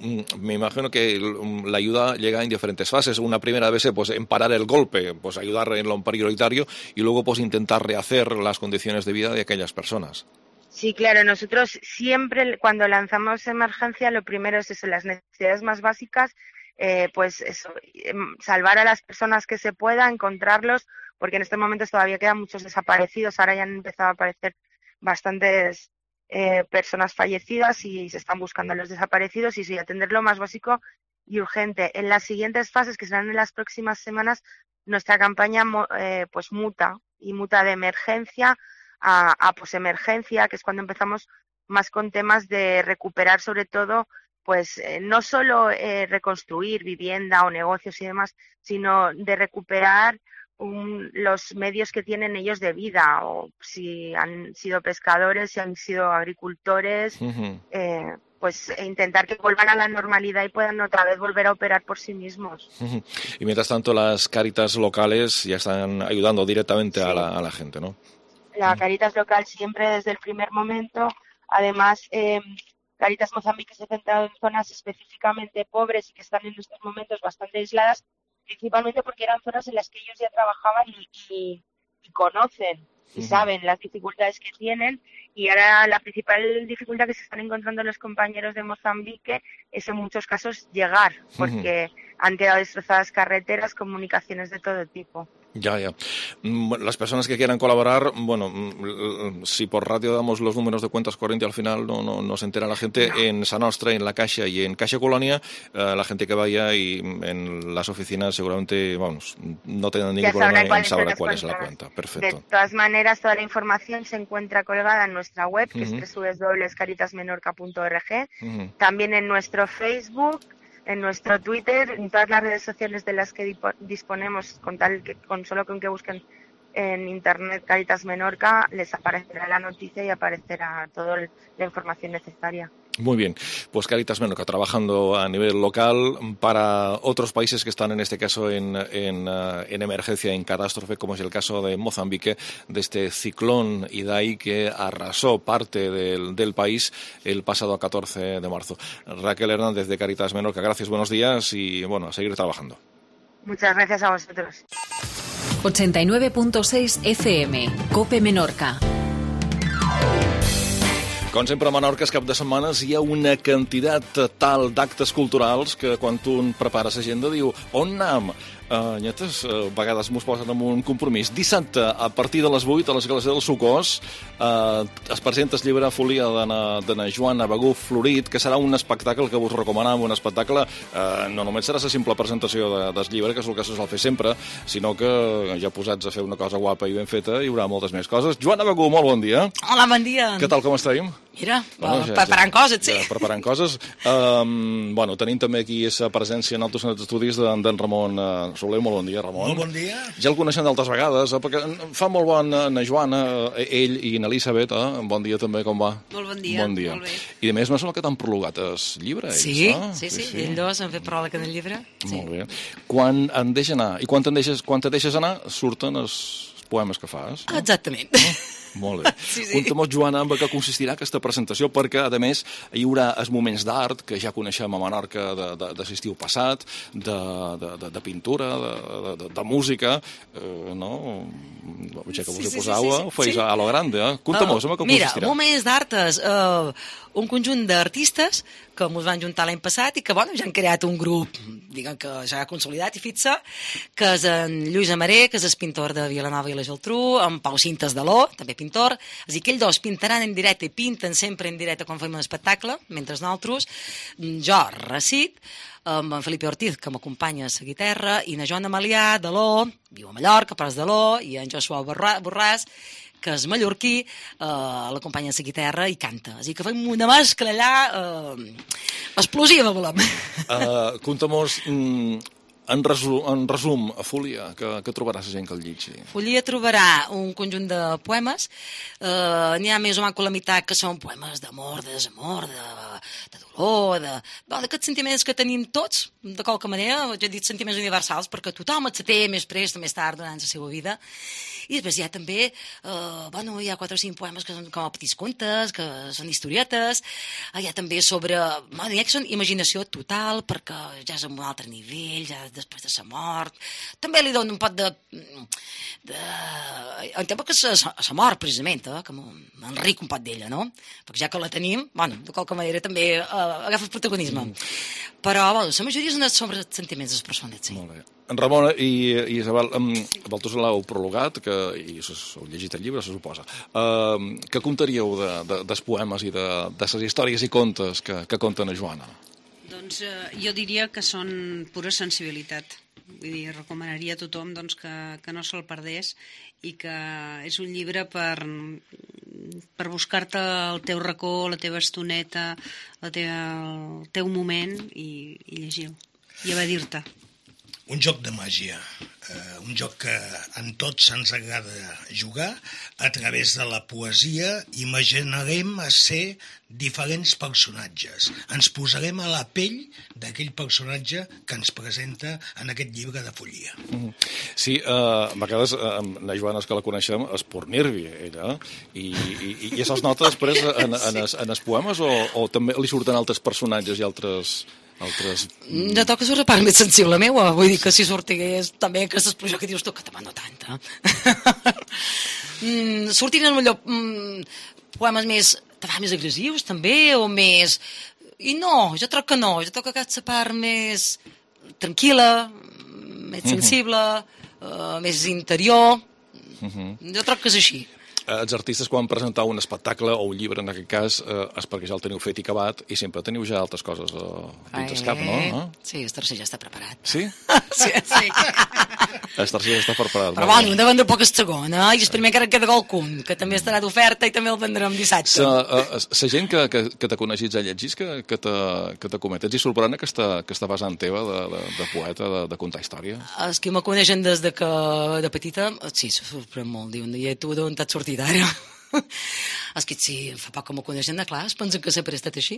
me imagino que la ayuda llega en diferentes fases. Una primera vez, pues, en parar el golpe, pues ayudar en lo prioritario, y luego, pues, intentar rehacer las condiciones de vida de aquellas personas. Sí, claro, nosotros siempre, cuando lanzamos emergencia, lo primero es eso, las necesidades más básicas, eh, pues eso, salvar a las personas que se pueda, encontrarlos, porque en estos momentos todavía quedan muchos desaparecidos, ahora ya han empezado a aparecer bastantes eh, personas fallecidas y se están buscando a los desaparecidos, y sí, atender lo más básico y urgente. En las siguientes fases, que serán en las próximas semanas, nuestra campaña eh, pues muta, y muta de emergencia a, a posemergencia, que es cuando empezamos más con temas de recuperar, sobre todo, pues eh, no solo eh, reconstruir vivienda o negocios y demás, sino de recuperar Un, los medios que tienen ellos de vida, o si han sido pescadores, si han sido agricultores, uh-huh. eh, pues intentar que vuelvan a la normalidad y puedan otra vez volver a operar por sí mismos. Uh-huh. Y mientras tanto las Cáritas locales ya están ayudando directamente sí. a, la, a la gente, ¿no? La Cáritas local siempre desde el primer momento. Además, eh, Cáritas Mozambique se ha centrado en zonas específicamente pobres y que están en estos momentos bastante aisladas, principalmente porque eran zonas en las que ellos ya trabajaban y, y, y conocen y uh-huh. saben las dificultades que tienen, y ahora la principal dificultad que se están encontrando los compañeros de Mozambique es en muchos casos llegar, porque uh-huh. han quedado destrozadas carreteras, comunicaciones de todo tipo. Ya, ya. Las personas que quieran colaborar, bueno, si por radio damos los números de cuentas corrientes al final no, no, no se entera la gente, no. En Sa Nostra, en la Caixa y en Caixa Colonia, eh, la gente que vaya y en las oficinas seguramente, vamos, no tendrán ningún problema en saber cuál es la cuenta. Perfecto. De todas maneras, toda la información se encuentra colgada en nuestra web, que uh-huh. es doble u doble u doble u punto caritas menorca punto org, uh-huh. también en nuestro Facebook, en nuestro Twitter, en todas las redes sociales de las que disponemos, con tal que con solo con que busquen en internet Cáritas Menorca, les aparecerá la noticia y aparecerá toda la información necesaria. Muy bien, pues Cáritas Menorca trabajando a nivel local para otros países que están en este caso en, en, en emergencia, en catástrofe, como es el caso de Mozambique, de este ciclón Idai que arrasó parte del, del país el pasado catorce de marzo. Raquel Hernández de Cáritas Menorca, gracias, buenos días y bueno, a seguir trabajando. Muchas gracias a vosotros. ochenta y nueve punto seis F M, COPE Menorca. Com sempre a Menorca, cap de setmanes hi ha una quantitat tal d'actes culturals que quan tu prepares agenda diu on anem? Uh, nyetes, uh, a vegades mos posen en un compromís. Dissabte, a partir de les vuit, a l'església del Socors, uh, es presenta el llibre Folia de na, de na Joana Begú Florit, que serà un espectacle que vos recomanem, un espectacle, uh, no només serà la simple presentació de, del llibre, que és el que se sol fer sempre, sinó que ja posats a fer una cosa guapa i ben feta, hi haurà moltes més coses. Joana Begú, molt bon dia. Hola, bon dia. Què tal, com estem? Mira, bueno, ja, preparant ja, coses, sí. Ja, preparant coses. Um, bueno, tenim també aquí aquesta presència en altres estudis d'en Ramon uh, Soler. Molt bon dia, Ramon. Molt bon dia. Ja el coneixem d'altres vegades, eh, perquè fa molt bon na Joana, eh, ell i na Elisabet, eh? Bon dia també, com va? Molt bon dia. Bon dia. Molt bé. I a més, no sembla que t'han prologat el llibre, ells, sí, eh? Sí, sí, sí, ells dos han fet pròleg en el llibre. Sí. Molt bé. Quan en deixes anar, i quan te'n deixes, quan te deixes anar, surten els poemes que fas. No? Exactament. No? Molt bé. Sí, sí. Conta'm, Joana, amb què consistirà aquesta presentació, perquè, a més, hi haurà els moments d'art que ja coneixem a Menorca de, de, de l'estiu passat, de, de, de, de pintura, de, de, de música, eh, no? Ja que vos sí, he posat, sí, sí, sí. Ho feis sí. a lo grande, eh? Conta'm, uh, amb què mira, consistirà. Mira, moments d'art és uh, un conjunt d'artistes que ens van juntar l'any passat i que, bueno, ja han creat un grup, diguem que ja ha consolidat i fixa, que és en Lluís Amaré, que és el pintor de Vilanova i la Geltrú, en Pau Cintes de l'O, també pintor, és a dir, que ells dos pintaran en directe i pinten sempre en directe quan fem un espectacle, mentre nosaltres, jo recit, amb en Felipe Ortiz, que m'acompanya a la guitarra, i na Joana Malià, de l'O, viu a Mallorca, però és de l'O, i en Josué Borràs, que és mallorquí, eh, l'acompanya a la guitarra i canta. Així que fem una mescla allà eh, explosiva, volem. Uh, Conta-mos, mm, en, resum, en resum, a Fúlia, que, que trobaràs la gent que el llegeixi? Fúlia trobarà un conjunt de poemes, eh, n'hi ha més o menys la meitat que són poemes d'amor, de desamor, de, de dolor, de, no, d'aquests sentiments que tenim tots, de qualque manera, ja he dit sentiments universals, perquè tothom els té més prest o més tard durant la seva vida. I després hi ha també, eh, bueno, hi ha quatre o cinc poemes que són com a petits contes, que són historietes, hi ha també sobre, bueno, hi ha que són imaginació total, perquè ja és en un altre nivell, ja després de la mort. També li dono un pot de... de en temps que la mort, precisament, eh, que m'enric un pot d'ella, no? Perquè ja que la tenim, bueno, de qualque manera també eh, agafa el protagonisme. Mm. Però, bueno, la majoria són sobre els sentiments de les persones, sí. Molt bé. En Ramon i, i Isabel, um, vosaltres l'heu prologat, que, i heu llegit el llibre, se suposa. Uh, què contaríeu de, de, dels poemes i de, de les històries i contes que, que conten a Joana? Doncs eh, jo diria que són pura sensibilitat. Vull dir, recomanaria a tothom doncs, que, que no se'l perdés i que és un llibre per, per buscar-te el teu racó, la teva estoneta, la teva, el teu moment i, i llegir-ho i evadir-te. Un joc de màgia, eh, un joc que en tots ens agrada jugar. A través de la poesia imaginarem a ser diferents personatges. Ens posarem a la pell d'aquell personatge que ens presenta en aquest llibre de Fúlia. Mm. Sí, eh, a vegades eh, la Joana, que la coneixem, és por nervi, ella, i, i, i això es nota després en, en, es, en els poemes o, o també li surten altres personatges i altres... altres... Ja toca ser la part més sensible meva, vull dir que si sortigués també aquesta explosió que dius tu, que te mano tanta. mm, sortiren millor mm, poemes més, més agressius també, o més... I no, jo troc que no, jo troc que aquesta part més tranquil·la, més sensible, uh-huh. uh, més interior, uh-huh. jo troc que és així. Els artistes, quan presentau un espectacle o un llibre, en aquest cas, eh, és perquè ja el teniu fet i acabat i sempre teniu ja altres coses eh, dins el cap, no? Eh? Sí, el tercer ja està preparat. Sí? sí, sí. El tercer ja està preparat. Però bueno, hem de vendre poc el segon, eh? I el primer encara queda qualcun, que també estarà d'oferta i també el vendrem dissabte. La gent que, que, que t'ha coneixit ja llegís, que, que t'ha comentat, i sorprèn aquesta, aquesta vessant teva de, de, de poeta, de, de contar història? Els que me coneixen des de que de petita, sí, se sorprèn molt, diuen, i tu d'on t'has sortit ara? És que sí, fa poc que m'ho coneixen de clar, es pensen que sempre he estat així.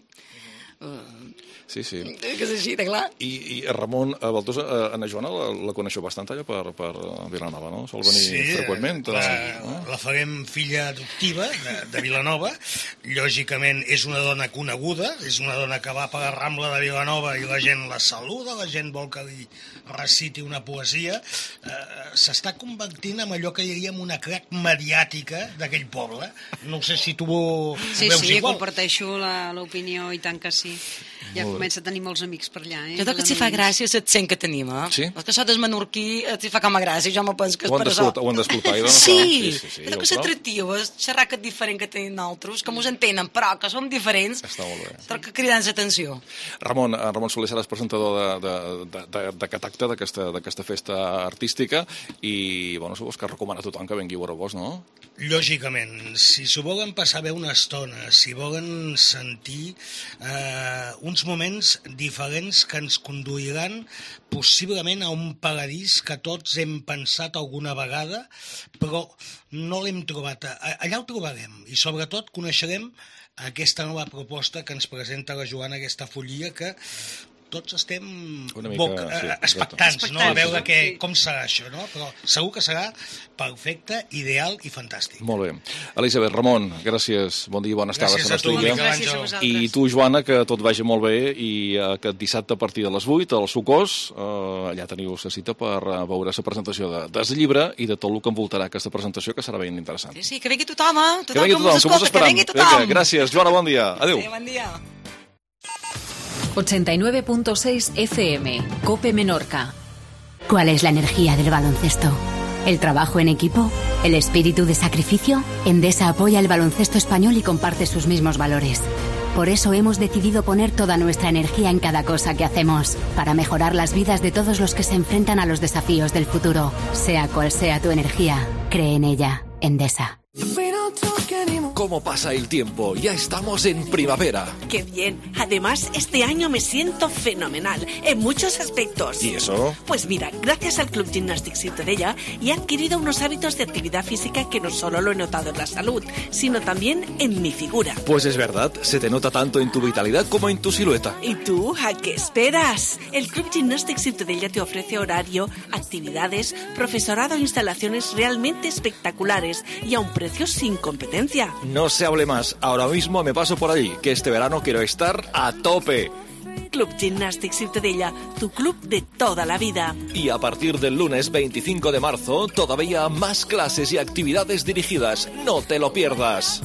Uh, sí, sí. Que és així, de clar. I, i Ramon, a Valtós, a Ana Joana la, la coneixeu bastant allà per, per Vilanova, no? Sol venir sí, freqüentment. La, eh? la farem filla adoptiva de, de Vilanova. Lògicament és una dona coneguda, és una dona que va per la Rambla de Vilanova i la gent la saluda, la gent vol que li reciti una poesia. Eh, S'està convertint en allò que diríem una crac mediàtica d'aquell poble. No sé si tu ho sí, veus sí, igual. Sí, comparteixo l'opinió i tant que sí. Ja comença a tenir molts amics per allà. Eh? Jo crec que s'hi fa gràcia l'accent que tenim, eh? Sí? Els que sóc del menorquí s'hi fa com a gràcia, jo me penso que és per això. Ho han d'explotar, doncs? Sí, sí, sí, sí, jo crec que l'atractiu és xerrar aquest diferent que tenim nosaltres, que mos entenen, però que som diferents, està molt bé. Crec que cridant l'atenció. Ramon, Ramon Soler seràs presentador d'aquest acte, d'aquesta festa artística, i, bueno, suposo que recomana a tothom que vengui a veure vos, no? Lògicament, si s'ho volen passar bé una estona, si volen sentir eh, uns moments diferents que ens conduiran possiblement a un paradís que tots hem pensat alguna vegada, però no l'hem trobat. Allà ho trobarem i sobretot coneixerem aquesta nova proposta que ens presenta la Joana, aquesta Fúlia, que tots estem mica, boc, sí, expectants, no? A veure que, com serà això, no? Però segur que serà perfecte, ideal i fantàstic. Molt bé. Elisabet, Ramon, gràcies, bon dia i bona estada. Gràcies a tu, Miquel Àngel. I tu, Joana, que tot vagi molt bé i aquest dissabte a partir de les vuit al Sucós, eh, allà teniu la cita per veure la presentació de, del llibre i de tot el que envoltarà aquesta presentació, que serà ben interessant. Sí, sí, que vengui tothom, eh? Tothom que vengui tothom, que mos esperam. Que vengui tothom. Vinga, gràcies, Joana, bon dia. Adéu. Sí, bon dia. ochenta y nueve punto seis F M, COPE Menorca. ¿Cuál es la energía del baloncesto? ¿El trabajo en equipo? ¿El espíritu de sacrificio? Endesa apoya el baloncesto español y comparte sus mismos valores. Por eso hemos decidido poner toda nuestra energía en cada cosa que hacemos, para mejorar las vidas de todos los que se enfrentan a los desafíos del futuro. Sea cual sea tu energía, cree en ella. Endesa. ¿Cómo pasa el tiempo? Ya estamos en primavera. ¡Qué bien! Además, este año me siento fenomenal, en muchos aspectos. ¿Y eso? Pues mira, gracias al Club Gimnàstic Ciutadella he adquirido unos hábitos de actividad física que no solo lo he notado en la salud, sino también en mi figura. Pues es verdad, se te nota tanto en tu vitalidad como en tu silueta. ¿Y tú, a qué esperas? El Club Gimnàstic Ciutadella te ofrece horario, actividades, profesorado e instalaciones realmente espectaculares y a un precio sin competencia. No se hable más, ahora mismo me paso por allí, que este verano quiero estar a tope. Club Gimnàstic Ciutadella, tu club de toda la vida. Y a partir del lunes veinticinco de marzo, todavía más clases y actividades dirigidas. No te lo pierdas.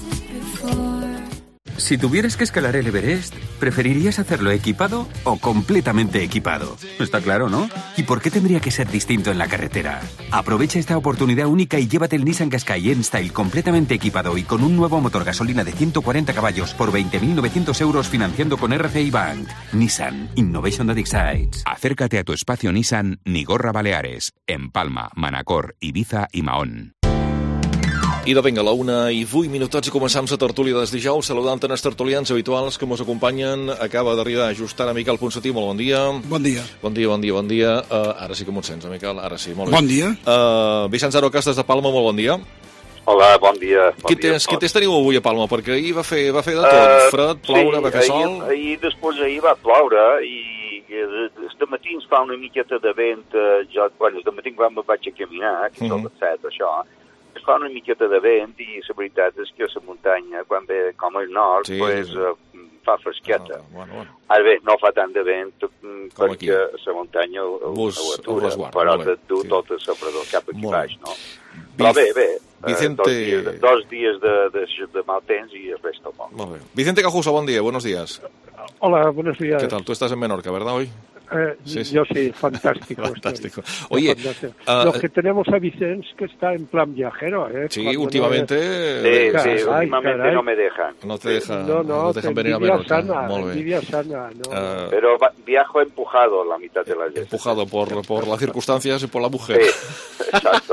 Si tuvieras que escalar el Everest, ¿preferirías hacerlo equipado o completamente equipado? Está claro, ¿no? ¿Y por qué tendría que ser distinto en la carretera? Aprovecha esta oportunidad única y llévate el Nissan Qashqai N-Style completamente equipado y con un nuevo motor gasolina de ciento cuarenta caballos por veinte mil novecientos euros financiando con R C I Bank. Nissan. Innovation that excites. Acércate a tu espacio Nissan Nigorra Baleares, en Palma, Manacor, Ibiza i Mahón. Idò, vinga, a la una i vuit minuts i començam la tertúlia des dijous, saludant els tertulians habituals que ens acompanyen. Acaba d'arribar just ara Miquel Ponsatí, molt bon dia. Bon dia. Bon dia, bon dia, bon dia. Uh, ara sí que m'ho sents, Miquel, ara sí, molt bé. Bon dia. Uh, Vicenç Arocas, des de Palma, molt bon dia. Hola, bon dia. Bon Què tens, dia, què tens teniu avui a Palma? Perquè ahir va fer, va fer de tot, uh, fred, ploure, sí, va fer ahir, sol... ahir, després ahir va ploure i de matí ens fa una miqueta de vent, uh, jo, bueno, de matí quan vaig a caminar, que són les set, això, es fa una miqueta de vent i la veritat és que la muntanya, quan ve com al nord, sí, pues, uh, fa fresqueta. Ah, bueno, bueno. Ara bé, no fa tant de vent com perquè la muntanya ho, Bus, ho atura, resguard, però et du sí. tot el sobredor cap aquí baix, no? Però bé, bé, Vicente... dos dies, dos dies de, de, de mal temps i el resto molt. Molt bé. Vicente Cajusa, bon dia, buenos días. Hola, buenos días. ¿Qué tal? Tú estás en Menorca, ¿verdad, hoy? Eh, sí, sí. Yo sí, fantástico. Fantástico. Oye, fantástico. Uh, Lo que tenemos a Vicens que está en plan viajero, ¿eh? Sí, Cuando últimamente... No es... Sí, sí, caray, últimamente caray. no me dejan. No te dejan, no, no, no te dejan venir a Menorca. Sana, envidia sana, no. Uh, Pero viajo empujado la mitad de las veces. Empujado por, por las circunstancias y por la mujer. Sí, exacto.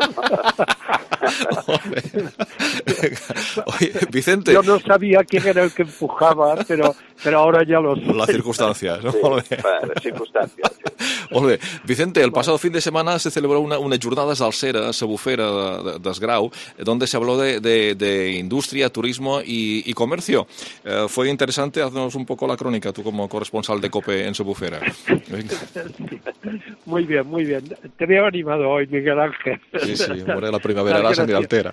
Oye, Vicente... Yo no sabía quién era el que empujaba, pero, pero ahora ya lo sé. Las circunstancias, ¿no? Sí, bueno, las circunstancias. Molt bé. Vicente, el pasado fin de semana se celebró una, una jornada salsera, sebufera de, de Esgrau, donde se habló de, de, de industria, turismo y, y comercio. Eh, fue interesante, haznos un poco la crónica, tú como corresponsal de COPE en Sebufera. Venga. Muy bien, muy bien. Te veo animado hoy, Miguel Ángel. Sí, sí, muere la primavera, la sangre altera.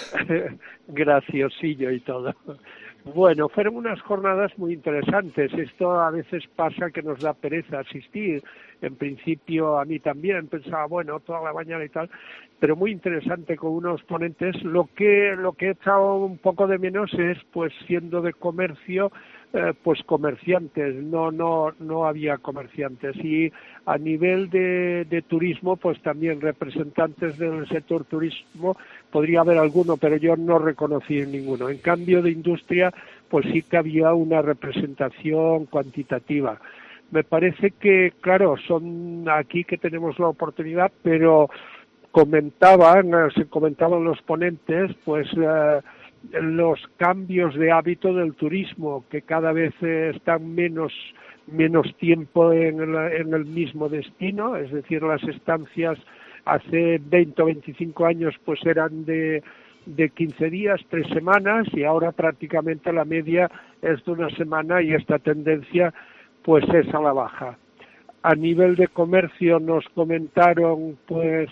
Graciosillo y todo. Bueno, fueron unas jornadas muy interesantes. Esto a veces pasa que nos da pereza asistir. En principio a mí también pensaba, bueno, toda la mañana y tal, pero muy interesante con unos ponentes. Lo que lo que he echado un poco de menos es, pues siendo de comercio, eh, pues comerciantes. No no no había comerciantes. Y a nivel de, de turismo, pues también representantes del sector turismo. Podría haber alguno, pero yo no reconocí ninguno. En cambio, de industria, pues sí que había una representación cuantitativa. Me parece que, claro, son aquí que tenemos la oportunidad, pero comentaban, se comentaban los ponentes, pues eh, los cambios de hábito del turismo, que cada vez eh, están menos menos tiempo en el, en el mismo destino, es decir, las estancias hace veinte o veinticinco años pues eran de, de quince días, tres semanas, y ahora prácticamente la media es de una semana, y esta tendencia pues es a la baja. A nivel de comercio nos comentaron pues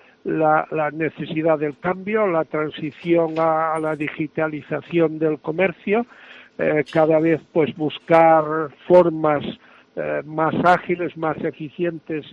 la, la necesidad del cambio, la transición a, a la digitalización del comercio, eh, cada vez pues buscar formas eh, más ágiles, más eficientes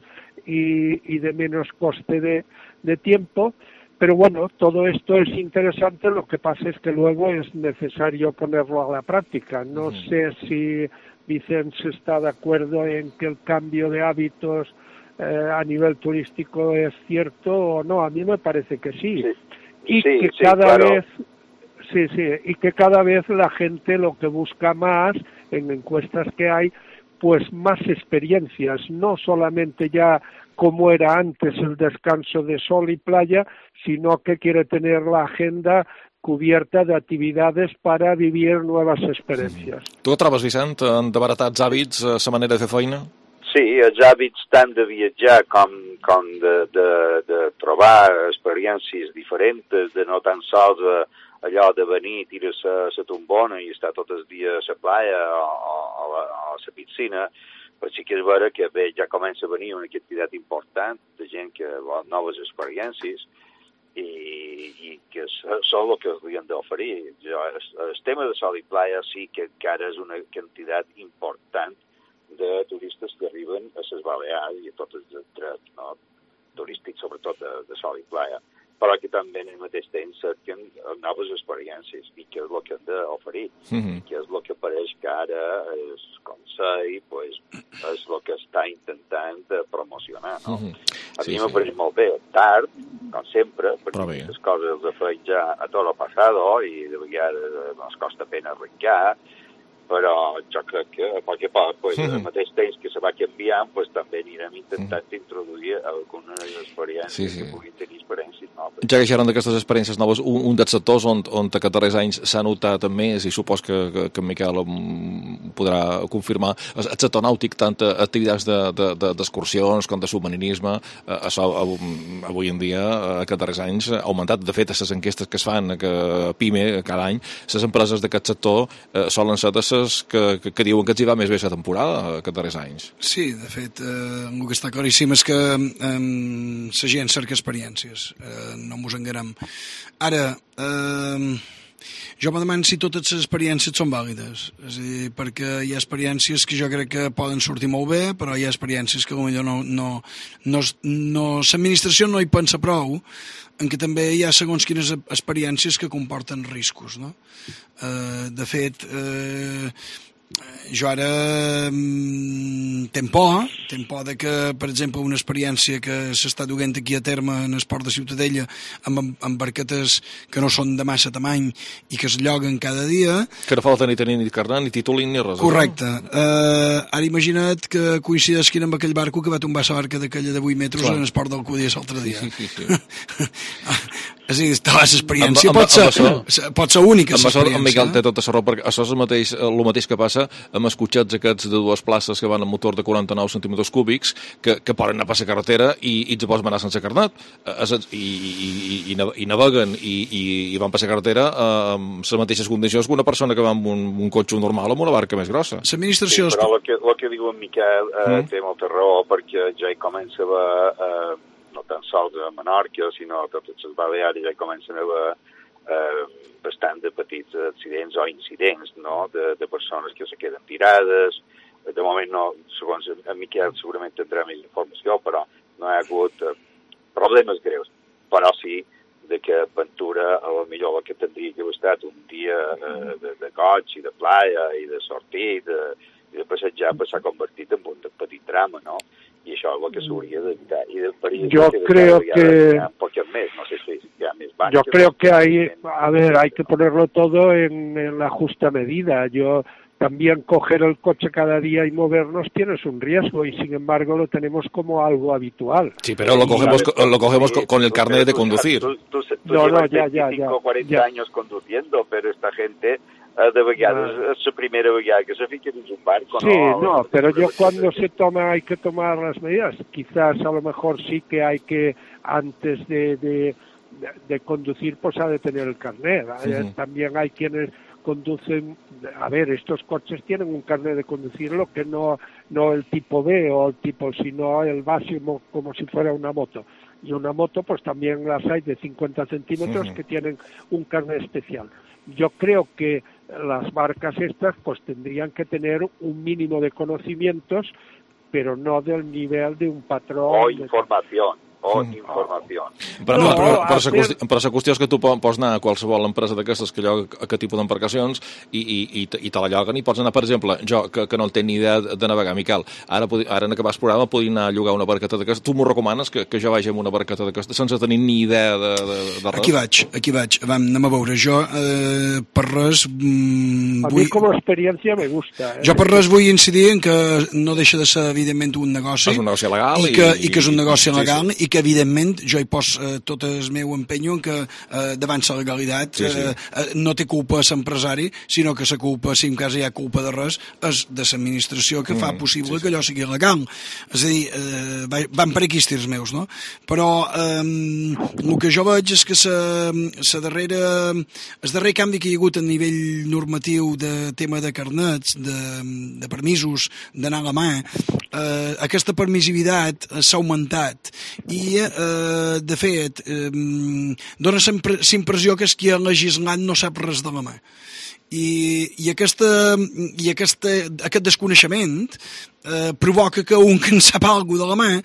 y, y de menos coste de, de tiempo. Pero bueno, todo esto es interesante, lo que pasa es que luego es necesario ponerlo a la práctica. No mm. sé si Vicens está de acuerdo en que el cambio de hábitos eh, a nivel turístico es cierto o no. A mí me parece que sí. sí. Y sí, que sí, cada claro. vez sí, sí, y que cada vez la gente lo que busca más en encuestas que hay, pues más experiencias, no solamente ya como era antes el descanso de sol y playa, sino que quiere tener la agenda descubierta de actividades para vivir nuevas experiencias. Tu et trobes, Vicent, en desbaratats hàbits, a la manera de fer feina? Sí, els hàbits tant de viatjar com, com de, de, de trobar experiències diferents, de no tan sols allò de venir, tirar la tombona i estar tot el dia a la playa o, o, o a la piscina, però sí que és vera que bé, ja comença a venir una quantitat important de gent que vol noves experiències i, i que són el que els han d'oferir. El, el tema de sol i playa sí que encara és una quantitat important de turistes que arriben a les Balears i a tots els drets, no? Turístics, sobretot de, de sol i playa, però que també en el mateix temps cerquen noves experiències i que és el que han d'oferir, mm-hmm. que és el que pareix que ara el Consell pues, és el que està intentant promocionar. No? Mm-hmm. A mi sí, m'ha pareix sí. molt bé, tard, com sempre, perquè aquestes coses les feien ja a tot el passat i de vegades ens costa pena arrencar, però jo crec que a poc a poc, pues, mm. al mateix temps que se va canviant, pues, també anirem intentant mm. introduir algunes experiències sí, sí. que puguin tenir experiències noves. Ja que xerran d'aquestes experiències noves, un, un dels sectors on, on aquests darrers anys s'ha notat més, i supos que, que, que en Miquel podrà confirmar, el sector nàutic, tant activitats d'excursions de, de, com de submarinisme, això avui en dia, aquests darrers anys, ha augmentat. De fet, a les enquestes que es fan que PIME cada any, les empreses d'aquest sector eh, solen ser de Que, que, que diuen que els hi va més bé la temporada aquests darrers anys. Sí, de fet, eh, el que està claríssim és que eh, la gent cerca experiències, eh, no mos enganem. Ara, eh, jo me demano si totes les experiències són vàlides, és a dir, perquè hi ha experiències que jo crec que poden sortir molt bé, però hi ha experiències que potser no, no, no, no, l'administració no hi pensa prou, en què també hi ha segons quines experiències que comporten riscos, no? Eh, de fet, eh, jo ara mm, tenc por, tenc por de que, per exemple, una experiència que s'està duent aquí a terme en el port de Ciutadella amb, amb barquetes que no són de massa tamany i que es lloguen cada dia... Que no falta ni tenir ni carnet, ni títol, ni res. Correcte. Eh, ara imagina't que coincideixin amb aquell barco que va tombar la barca d'aquella de vuit metres Clar. En el port d'Alcúdia l'altre dia. Sí, sí, sí. És a dir, l'experiència pot, ser, pot ser única. Amb això en Miquel té tota la raó, perquè això és el mateix, el mateix que passa amb els cotxets aquests de dues places que van amb motor de quaranta-nou centímetres cúbics que, que poden anar per la carretera i, i els vols anar sense carnet i, i, i, i naveguen i, i, i van per la carretera amb les mateixes condicions que una persona que va amb un, un cotxe normal amb una barca més grossa. L'administració... Sí, però el que, el que diu en Miquel eh, mm. té molta raó, perquè ja hi comença a haver eh, no tan sols a Menorca, sinó a totes les Balears ja comencen a haver eh, bastant de petits accidents o incidents, no?, de, de persones que se queden tirades. De moment no, segons en Miquel segurament tindrà més informació, però no hi ha hagut eh, problemes greus. Però sí de que Ventura, a lo millor el que tindria que haver estat un dia eh, de, de goig i de playa i de sortir de, i de passejar, pues s'ha convertit en un petit drama, no? Y això és el que s'hauria d'evitar. Yo creo que... Mes, no sé si ya mes bancos, yo creo que hay, a ver, hay que ponerlo todo en, en la justa medida. Yo también coger el coche cada día y movernos tienes un riesgo y sin embargo lo tenemos como algo habitual. Sí, pero lo cogemos, lo cogemos con, con el carnet de conducir. Tú, tú, tú, tú no, no, ya, ya, ya. cuarenta ya. años conduciendo, pero esta gente... de vegades no. es su primera vegada que se fiquen en un barco. Sí, no, no pero yo cuando se toma hay que tomar las medidas. Quizás a lo mejor sí que hay que, antes de, de, de conducir, pues ha de tener el carnet. Sí. También hay quienes conducen, a ver, estos coches tienen un carnet de conducir, lo que no, no el tipo B o el tipo, sino el básico, como si fuera una moto. Y una moto, pues también las hay de cincuenta centímetros sí. que tienen un carnet especial. Yo creo que las barcas estas pues tendrían que tener un mínimo de conocimientos, pero no del nivel de un patrón. O información. O mm. informació. Però, no, però, però, però, la, però la qüestió és que tu pots anar a qualsevol empresa d'aquestes que lloga aquest tipus d'embarcacions i, i, i, i te la lloguen i pots anar, per exemple, jo que, que no en tenc ni idea de navegar, Miquel, ara, ara en acabar el programa podria anar a llogar una barqueta d'aquestes. Tu m'ho recomanes que, que jo vagi amb una barqueta d'aquestes sense tenir ni idea de, de, de res? Aquí vaig, aquí vaig. Vam, anem a veure. Jo, eh, per res... Mm, a vull... mi com a experiència me gusta. Eh? Jo per res vull incidir en que no deixa de ser, evidentment, un negoci. És un negoci legal. I que, i, i que és un negoci legal sí, sí. i que, evidentment, jo hi pos eh, tot el meu empenyo en que eh, davant la legalitat sí, sí. Eh, eh, no té culpa l'empresari, sinó que la culpa, si en cas hi ha culpa de res, és de l'administració que mm, fa possible sí, sí. que allò sigui legal. És a dir, eh, van per aquí els tirs meus, no? Però eh, el que jo veig és que la, la darrera, el darrer canvi que hi ha hagut a nivell normatiu de tema de carnets, de, de permisos, d'anar a la mà, eh, aquesta permissivitat s'ha augmentat i, eh, de fet, eh, dona la impressió que és qui ha legislat no sap res de la mà. I, i, aquesta, i aquesta, aquest desconeixement eh, provoca que un que en sap alguna de la mà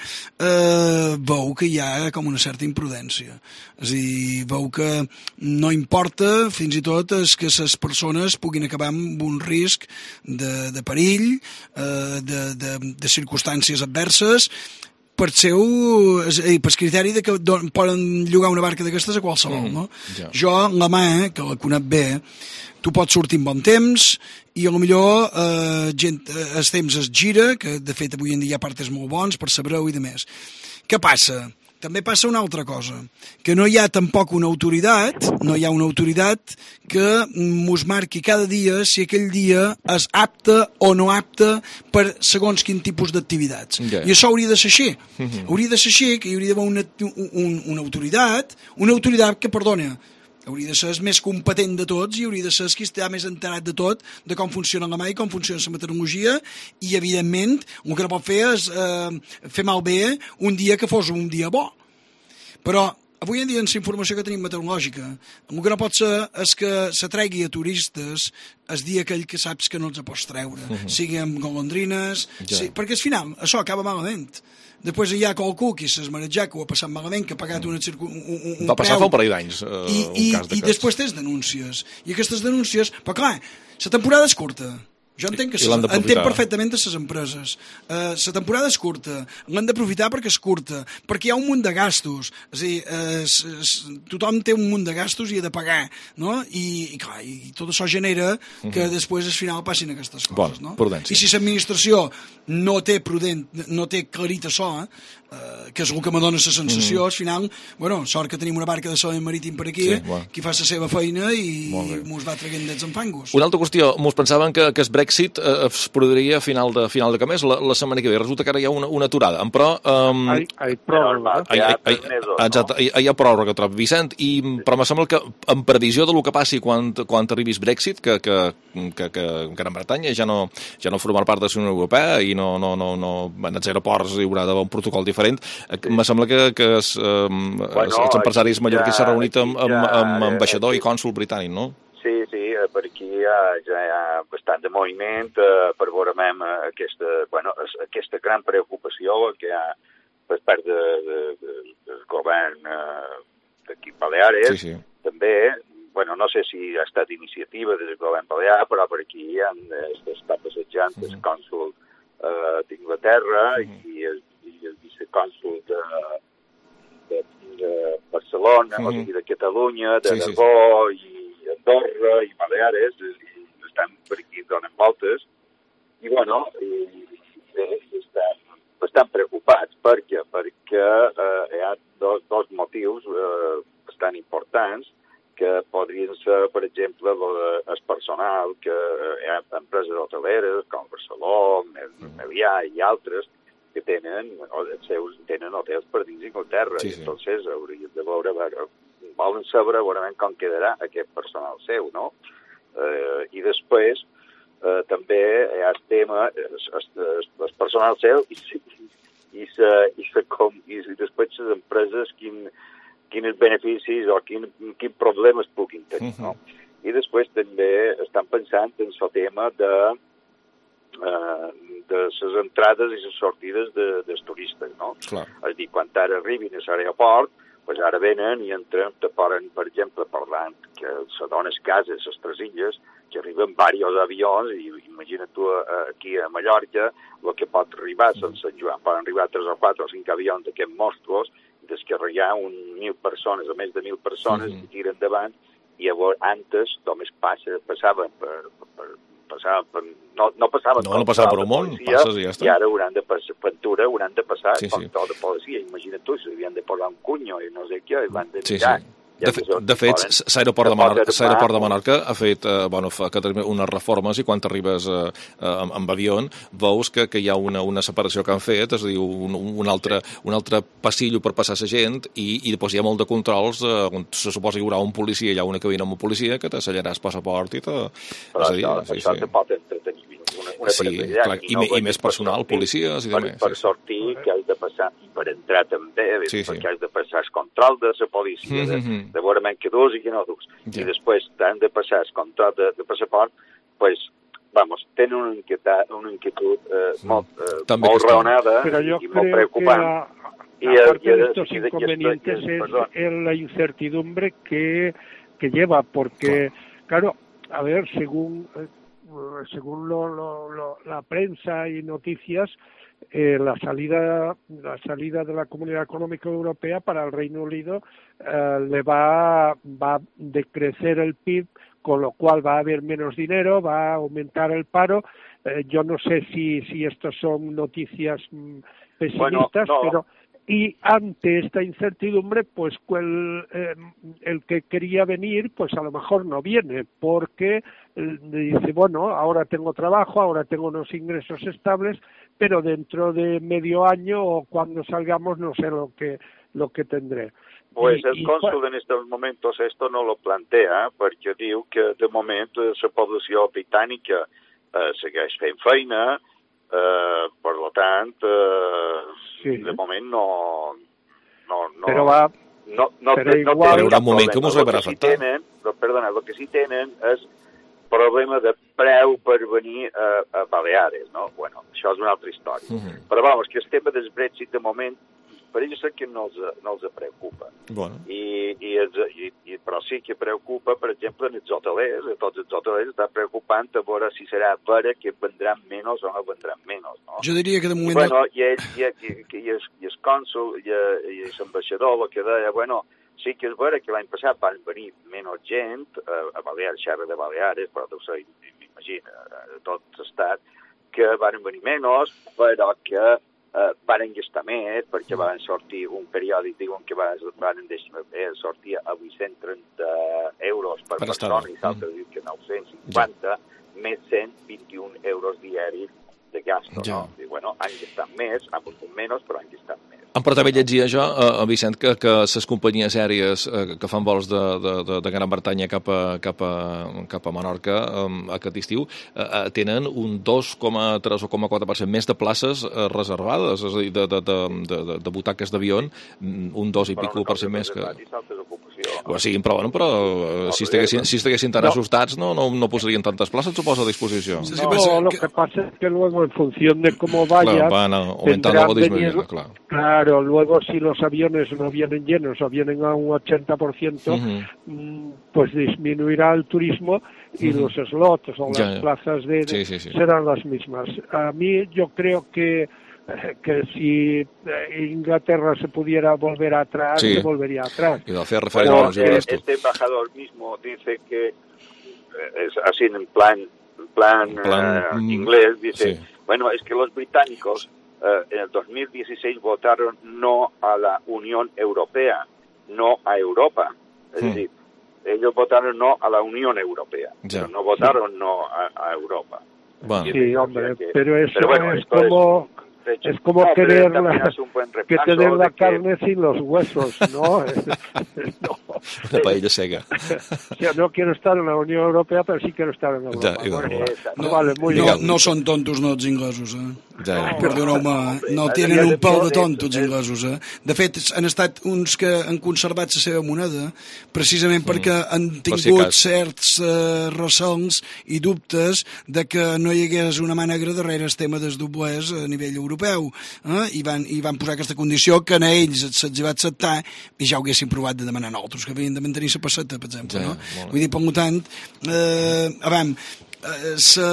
eh, veu que hi ha com una certa imprudència. És a dir, veu que no importa fins i tot és que les persones puguin acabar amb un risc de, de perill, eh, de, de, de circumstàncies adverses, per seu, és a dir, per criteri de que don, poden llogar una barca d'aquestes a qualsevol, no? Mm, ja. Jo, la mà, que la conec bé, tu pots sortir en bon temps i a lo millor eh, gent, eh, el temps es gira, que de fet avui en dia hi ha partes molt bons per saber-ho i de més. Què passa? També passa una altra cosa, que no hi ha tampoc una autoritat, no hi ha una autoritat que mos marqui cada dia si aquell dia és apte o no apte per segons quin tipus d'activitats. Yeah. I això hauria de ser així. Mm-hmm. Hauria de ser així, que hi hauria d'haver una, un, una autoritat, una autoritat que, perdona, hauria de ser el més competent de tots i hauria de ser el qui està més enterat de tot, de com funciona la mà i com funciona la meteorologia, i evidentment el que no pot fer és eh, fer malbé un dia que fos un dia bo. Però avui en dia, amb la informació que tenim meteorològica, el que no pot ser és que se tregui a turistes el dia aquell que saps que no els pots treure, uh-huh. sigui amb golondrines, ja. sí, perquè al final això acaba malament. Després hi ha qualcú que s'ha esmarejat, que ho ha passat malament, que ha pagat una circu... un, un, un Va passar fa un parell d'anys, uh, I, un i, cas de i després tens denúncies. I aquestes denúncies... Però clar, la temporada és curta. Jo entenc que entenc perfectament de les empreses. Uh, la temporada és curta, l'han d'aprofitar perquè és curta, perquè hi ha un munt de gastos. És a dir, uh, s, s, tothom té un munt de gastos i ha de pagar, no? I, i clar, i tot això genera que mm-hmm. després al final passin aquestes coses, bon, no? Prudència. I si l'administració no té prudent, no té clarit això, eh, que és el que me dona la sensació, mm. al final, bueno, sort que tenim una barca de salvament marítim per aquí, sí, bueno. qui fa la seva feina i mos va traient dets en fangos. Una altra qüestió, mos pensaven que, que el Brexit eh, es produiria a final de, final de que mes, la, la setmana que ve. Resulta que ara hi ha una, una aturada. Però... Um, hay, hay pròrroga. Hi ha, hi, hi, exacte, hi, hi ha pròrroga, trob, Vicent, i, però me sembla que en previsió del que passi quan, quan arribis Brexit, que, que, que, que Gran Bretanya ja no, ja no formarà part de la Unió Europea i no, no, no, no, en els aeroports hi haurà d'haver un protocol diferent. Sí. Me sembla que, que es, um, bueno, els empresaris mallorquins s'han reunit amb, amb, amb ambaixador i cònsul britànic, no? Sí, sí, per aquí ja, ja hi ha bastant de moviment eh, per veure aquesta, bueno, aquesta gran preocupació que hi ha per part de, de, de, del govern eh, d'aquí Baleares. Sí, sí. També, bueno, no sé si ha estat iniciativa del govern balear, però per aquí ja està passejant el cònsul eh, d'Inglaterra uh-huh. i, el, i el vicecònsul de, de, de Barcelona, uh-huh. o sigui, de Catalunya, de sí, Aragó sí, sí. i Andorra i Baleares, i estan per aquí donant voltes, i bueno, i, i, i estan bastant preocupats. Per què? Perquè eh, hi ha dos, dos motius eh, bastant importants que podrien ser, per exemple, el personal, que hi ha empreses hoteleres com Barceló, Melià i altres que tenen, els seus, tenen hotels per dins d'Inglaterra. Sí, sí. I entonces haurien de veure, volen saber veurament com quedarà aquest personal seu, no? Eh, I després eh, també hi ha el tema, el personal seu i, i, sa, i, sa, com, i després les empreses quin, quins beneficis o quin, quin problemes puguin tenir, no? Uh-huh. I després també estan pensant en el tema de, eh, de les entrades i les sortides de, dels turistes, no? Clar. És a dir, quan ara arribin a l'aeroport, pues ara venen i entren, te poden, per exemple, parlant que se donen cases, les tres illes, que arriben diversos avions, i imagina't tu aquí a Mallorca, el que pot arribar són Sant Joan, poden arribar tres o quatre o cinc avions d'aquests monstruos, descarregar un mil persones o més de mil persones, mm-hmm. i tiren endavant, i llavors antes només passa, passaven per, per, passaven per, no, no passaven no, no passava per un món, policia, passes i ja està. I ara hauran de passar, pintura hauran de passar sí, sí. sí. tot de policia. Imagina't tu, si havien de posar un cunyo i no sé què, i van de sí, mirar. Sí. De, fe, de fet, l'aeroport de, Menorca, de Menorca ha fet eh, bueno, fa unes reformes i quan t'arribes eh, amb, amb avió veus que, que hi ha una, una separació que han fet, és a dir, un, un, altre, un altre passillo per passar la gent i, i després hi ha molt de controls eh, on se suposa que hi haurà un policia, hi ha una cabina amb un policia que t'assellaràs passaport i te... Però és a dir, això, sí, això sí. te pot entretenir una, una sí, clar, i, no, i, i més personal, sortir, policies i per, demés. Per sí, sortir, sí. que has de passar, per entrar també, sí, sí. perquè has de passar el control de la policia, mm-hmm. de, de veure que dus i que no dus. Ja. I després t'han de passar el control de, de passaport, pues, vamos, tenen una inquietud, una inquietud eh, molt, eh, molt raonada i molt preocupant. Que la, aparte de estos y, inconvenientes y, y, es, es la incertidumbre que, que lleva, porque, claro, a ver, según... Eh, según lo, lo, lo, la prensa y noticias, eh, la salida la salida de la Comunidad Económica Europea para el Reino Unido eh, le va, va a decrecer el P I B, con lo cual va a haber menos dinero, va a aumentar el paro. Eh, yo no sé si, si estas son noticias mm, pesimistas, bueno, no. pero... Y ante esta incertidumbre, pues el, eh, el que quería venir, pues a lo mejor no viene, porque eh, dice, bueno, ahora tengo trabajo, ahora tengo unos ingresos estables, pero dentro de medio año o cuando salgamos no sé lo que lo que tendré. Pues I, el i, cònsul en estos momentos esto no lo plantea, perquè diu que de moment la població britànica eh, segueix fent feina, Uh, per tant, uh, sí. de moment no... no, no però va... No, no, però no, igual... no hi haurà un moment que mos rebrà afectat. Perdona, el que sí tenen és problema de preu per venir a, a Baleares, no? Bueno, això és una altra història. Uh -huh. Però, vamos, que el tema del Brexit, de moment, per ells sé que no els, no els preocupa. Bueno. I, i, els, i, i, però sí que preocupa, per exemple, en els hotelers, a tots els hotelers està preocupant a veure si serà vera que vendran menys o no vendran menys, no? Jo diria que de moment... I, bueno, i, ell, i, i, i, el, i el cònsul i, i l'ambaixador el que deia, bueno, sí que és vera que l'any passat van venir menys gent a, a Balears, xerra de Baleares, però deu ser, m'imagina, a tot l'estat, que van venir menys, però que Uh, varen gastar més, perquè van sortir un periòdic, diuen que van, van sortir a vuit-cents trenta euros per, per persona, i l'altre mm. diu que nou-cents cinquanta, ja. Més cent vint-i-un euros diaris de gasto, ja. No? I, bueno, han gastat més, han volgut menys, però han gastat més. Però també llegia jo, eh, Vicent, que, que les companyies aèries eh, que fan vols de, de, de, de Gran Bretanya cap a, cap a, cap a Menorca eh, aquest estiu eh, tenen un dos coma tres o dos coma quatre per cent més de places eh, reservades, és a dir, de, de, de, de, de butaques d'avió, un dos i pico per cent més que... Bueno, sí, però, bueno, però no, si estiguessin, si estiguessin tan no. asustats no, no, no posarien tantes places, suposo, a disposició. No, lo que pasa es que luego, en función de cómo vayas, claro, van aumentando o disminuyendo, claro. Claro, luego si los aviones no vienen llenos o vienen a un ochenta por ciento, uh-huh. pues disminuirá el turismo y uh-huh. los slots o ya, las ya. plazas de, de sí, sí, sí. serán las mismas. A mí yo creo que que si Inglaterra se pudiera volver atrás, sí. se volvería atrás. Y hacer referencia bueno, a los este embajador mismo dice que es así en plan, en plan, en plan uh, inglés, dice, sí. bueno, es que los británicos uh, en el dos mil dieciséis votaron no a la Unión Europea, no a Europa. Es sí. decir, ellos votaron no a la Unión Europea, ya. pero no votaron sí. no a, a Europa. Bueno. Sí, hombre, que, pero eso pero bueno, es como... Es, Es como no, querer la, que tener la carne que... sin los huesos, ¿no? no. Una paella seca. O sea, no quiero estar en la Unión Europea, pero sí quiero estar en Europa. Ja, bueno, no, vale, muy no, no són tontos, no, els inglesos, eh? Ja, ja. Perdoneu-me, no tenen un pèl de tontos, els inglesos, eh? De fet, han estat uns que han conservat la seva moneda, precisament mm. perquè han tingut si certs uh, ressons i dubtes de que no hi hagués una mà negra darrere el tema dels doblers a nivell europeu, eh? I, van, i van posar aquesta condició que a ells se'ls va acceptar i ja ho haguessin provat de demanar a nosaltres, que havien de mantenir la passeta, per exemple, ja, no? Vull dir, per tant, eh, a veure, eh, sa,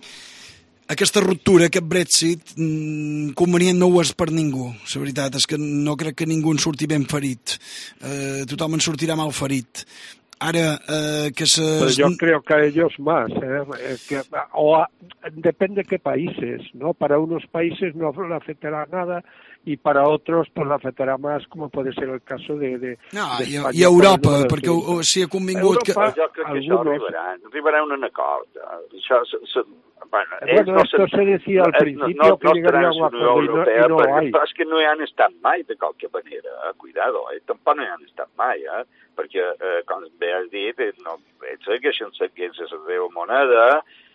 aquesta ruptura, aquest Brexit, mm, convenient no ho és per ningú. La veritat és que no crec que ningú en surti ben ferit. Eh, tothom en sortirà mal ferit. Ara, eh, que se... Pero yo creo que a ellos más, ¿eh? Eh, que, o a, depende de qué países, ¿no? Para unos países no le afectará nada y para otros pues le afectarà més, com pot ser el cas de, de, no, d'Espanya. I a Europa, perquè o, o, si ha convingut... Europa, que... Jo crec que això arribarà, arribarà un acord. Això, se, se, bueno, bueno no esto se, se decía al principio no, no, que llegaría a un acuerdo y no, i no perquè, hay. Però és que no hi han estat mai, de qualque manera, eh? Cuidado, eh? Tampoc no hi han estat mai, eh? Perquè, eh, com bé has dit, no, ells segueixen seguint la seva moneda,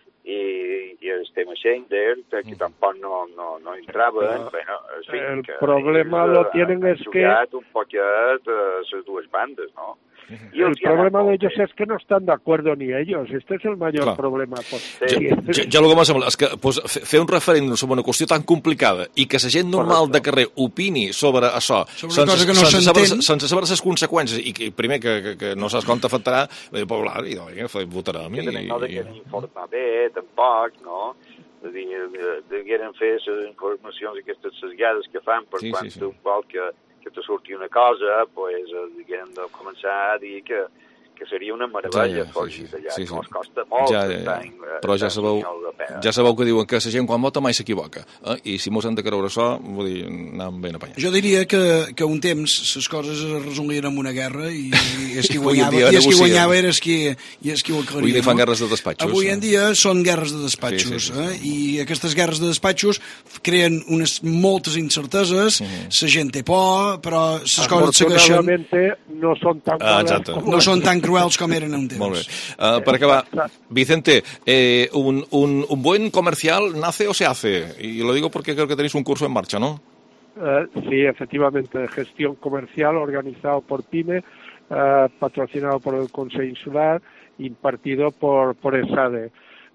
i, i el tema Schengen, que tampoc no, no, no entraven. No. Bueno, en fin, el que problema lo tienen es que... un poquet a les dues bandes, no? Y el problema de ellos es que no están de acuerdo ni ellos. Este es el mayor Clar. problema. Pues, sí. Jo, jo, jo el que m'ha semblat és que pues, fer un referèndum sobre una qüestió tan complicada i que la gent normal Correcte. de carrer opini sobre això sobre sense, que no sense, saber, sense saber les conseqüències i que, primer que, que, que no saps com t'afectarà, i popular, i doncs, votarem. Que també no degueren informar bé, tampoc, no? És a dir, degueren fer les informacions aquestes sesgades que fan per sí, quan sí, sí. un vol que que te surti una cosa, pues, diguem, de començar a dir que, que seria una meravella ja, ja, fugir sí, d'allà, sí, sí. que ens costa molt. Ja, ja, ja. Tant, Però ja sabeu, ja sabeu que diuen que la gent quan vota mai s'equivoca, eh? I si mos hem de creure això, vull dir, anem ben apanyats. Jo diria que, que un temps les coses es resolien amb una guerra i, i és qui guanyava, i és qui guanyava era qui, i és qui ho aclaria. Avui dia fan no? guerres de despatxos. Avui en dia són guerres de despatxos, sí, sí, sí. Eh? I aquestes guerres de despatxos creen unes moltes incerteses, mm. la gent té por, però les coses segueixen... Afortunadamente no són tan ah, cruels no són tan cruels com eren un temps. Molt bé. Uh, per acabar, Vicente, eh, un, un, un buen comercial nace o se hace? Y lo digo porque creo que tenéis un curso en marcha, ¿no? Uh, sí, efectivamente, gestión comercial organizado por PYME, uh, patrocinado por el Consejo Insular, impartido por, por ESADE.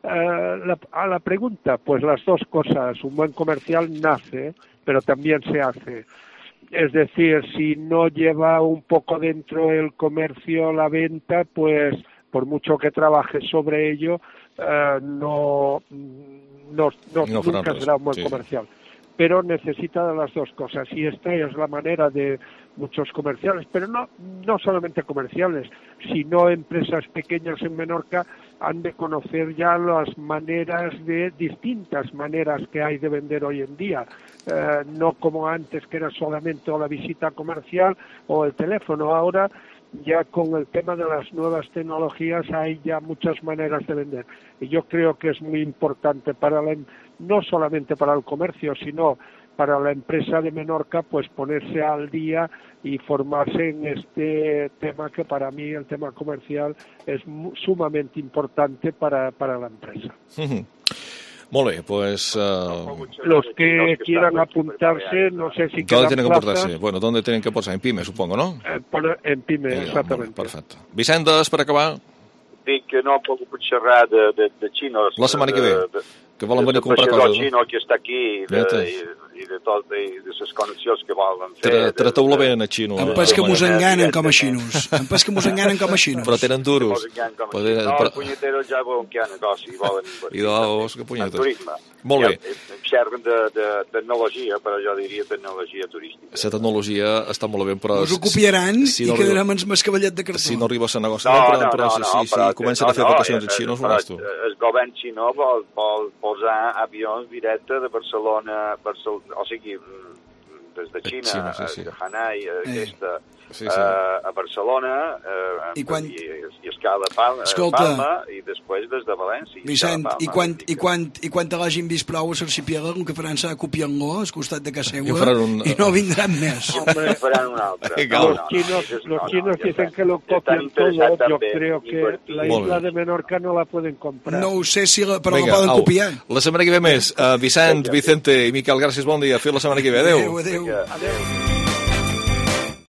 Uh, la, a la pregunta, pues las dos cosas. Un buen comercial nace, pero también se hace. Es decir, si no lleva un poco dentro el comercio la venta, pues por mucho que trabaje sobre ello, uh, no, no, no, no nunca será un buen sí. comercial. Pero necesita de las dos cosas, y esta es la manera de muchos comerciales, pero no, no solamente comerciales, sino empresas pequeñas en Menorca han de conocer ya las maneras de, distintas maneras que hay de vender hoy en día, eh, no como antes que era solamente o la visita comercial o el teléfono. Ahora ya con el tema de las nuevas tecnologías hay ya muchas maneras de vender, y yo creo que es muy importante para la, no solamente para el comercio, sino para la empresa de Menorca, pues ponerse al día y formarse en este tema, que para mí el tema comercial es sumamente importante para, para la empresa. Uh-huh. Molt bé, pues... Uh... Los que quieran apuntarse, no sé si ¿Dónde quedan tienen que plazas. apuntarse? Bueno, ¿dónde tienen que apuntarse? En PYME, supongo, ¿no? Eh, en PYME, exactamente. Perfecte. Vicendes, per acabar. Dic que no puc xerrar de, de, de xinos. La setmana que ve. De, que volen venir a comprar coses. De xino que està aquí, de, i, i de tot, i de les connexions que volen fer. Trateu-lo bé en el xino. Em pas que mos enganen com a xinos. Em pas que mos enganen com a xinos. Però tenen duros. No, els punyeteros ja veuen que hi ha negoci. I dos, que punyetes. Molt bé. Xerren de, de tecnologia, però jo diria tecnologia turística. La tecnologia està molt bé, però... Us ho copiaran i quedarem ens mascavellet de cartó. Si no arriba a ser negoci, no, no, però si comencen a fer vacacions en xinos, ho tu. El govern xino vol, vol posar avions directes de Barcelona, Barcelona, o sigui, des de Xina, Xina sí, sí. de Hanai, eh. aquesta, sí, sí. Uh, a Barcelona, uh, I, quan... i, i escala a Palma, Palma, i després des de València. Vicent, i quan, i quan, i quan te l'hagin vist prou a Sarcipiega, el que faran serà copiar-lo al costat de casa seva un... i no vindran més. Hombre, faran un altre. No, los chinos, no, no, los chinos no, dicen que lo copian todo, yo creo que la isla de Menorca no la pueden comprar. No ho sé, si la, però Venga, la poden au. copiar. La setmana que ve més, uh, Vicent, Vicente i Miquel, gràcies, bon dia. Fins la setmana que ve. Adéu. Adéu, adéu. adéu.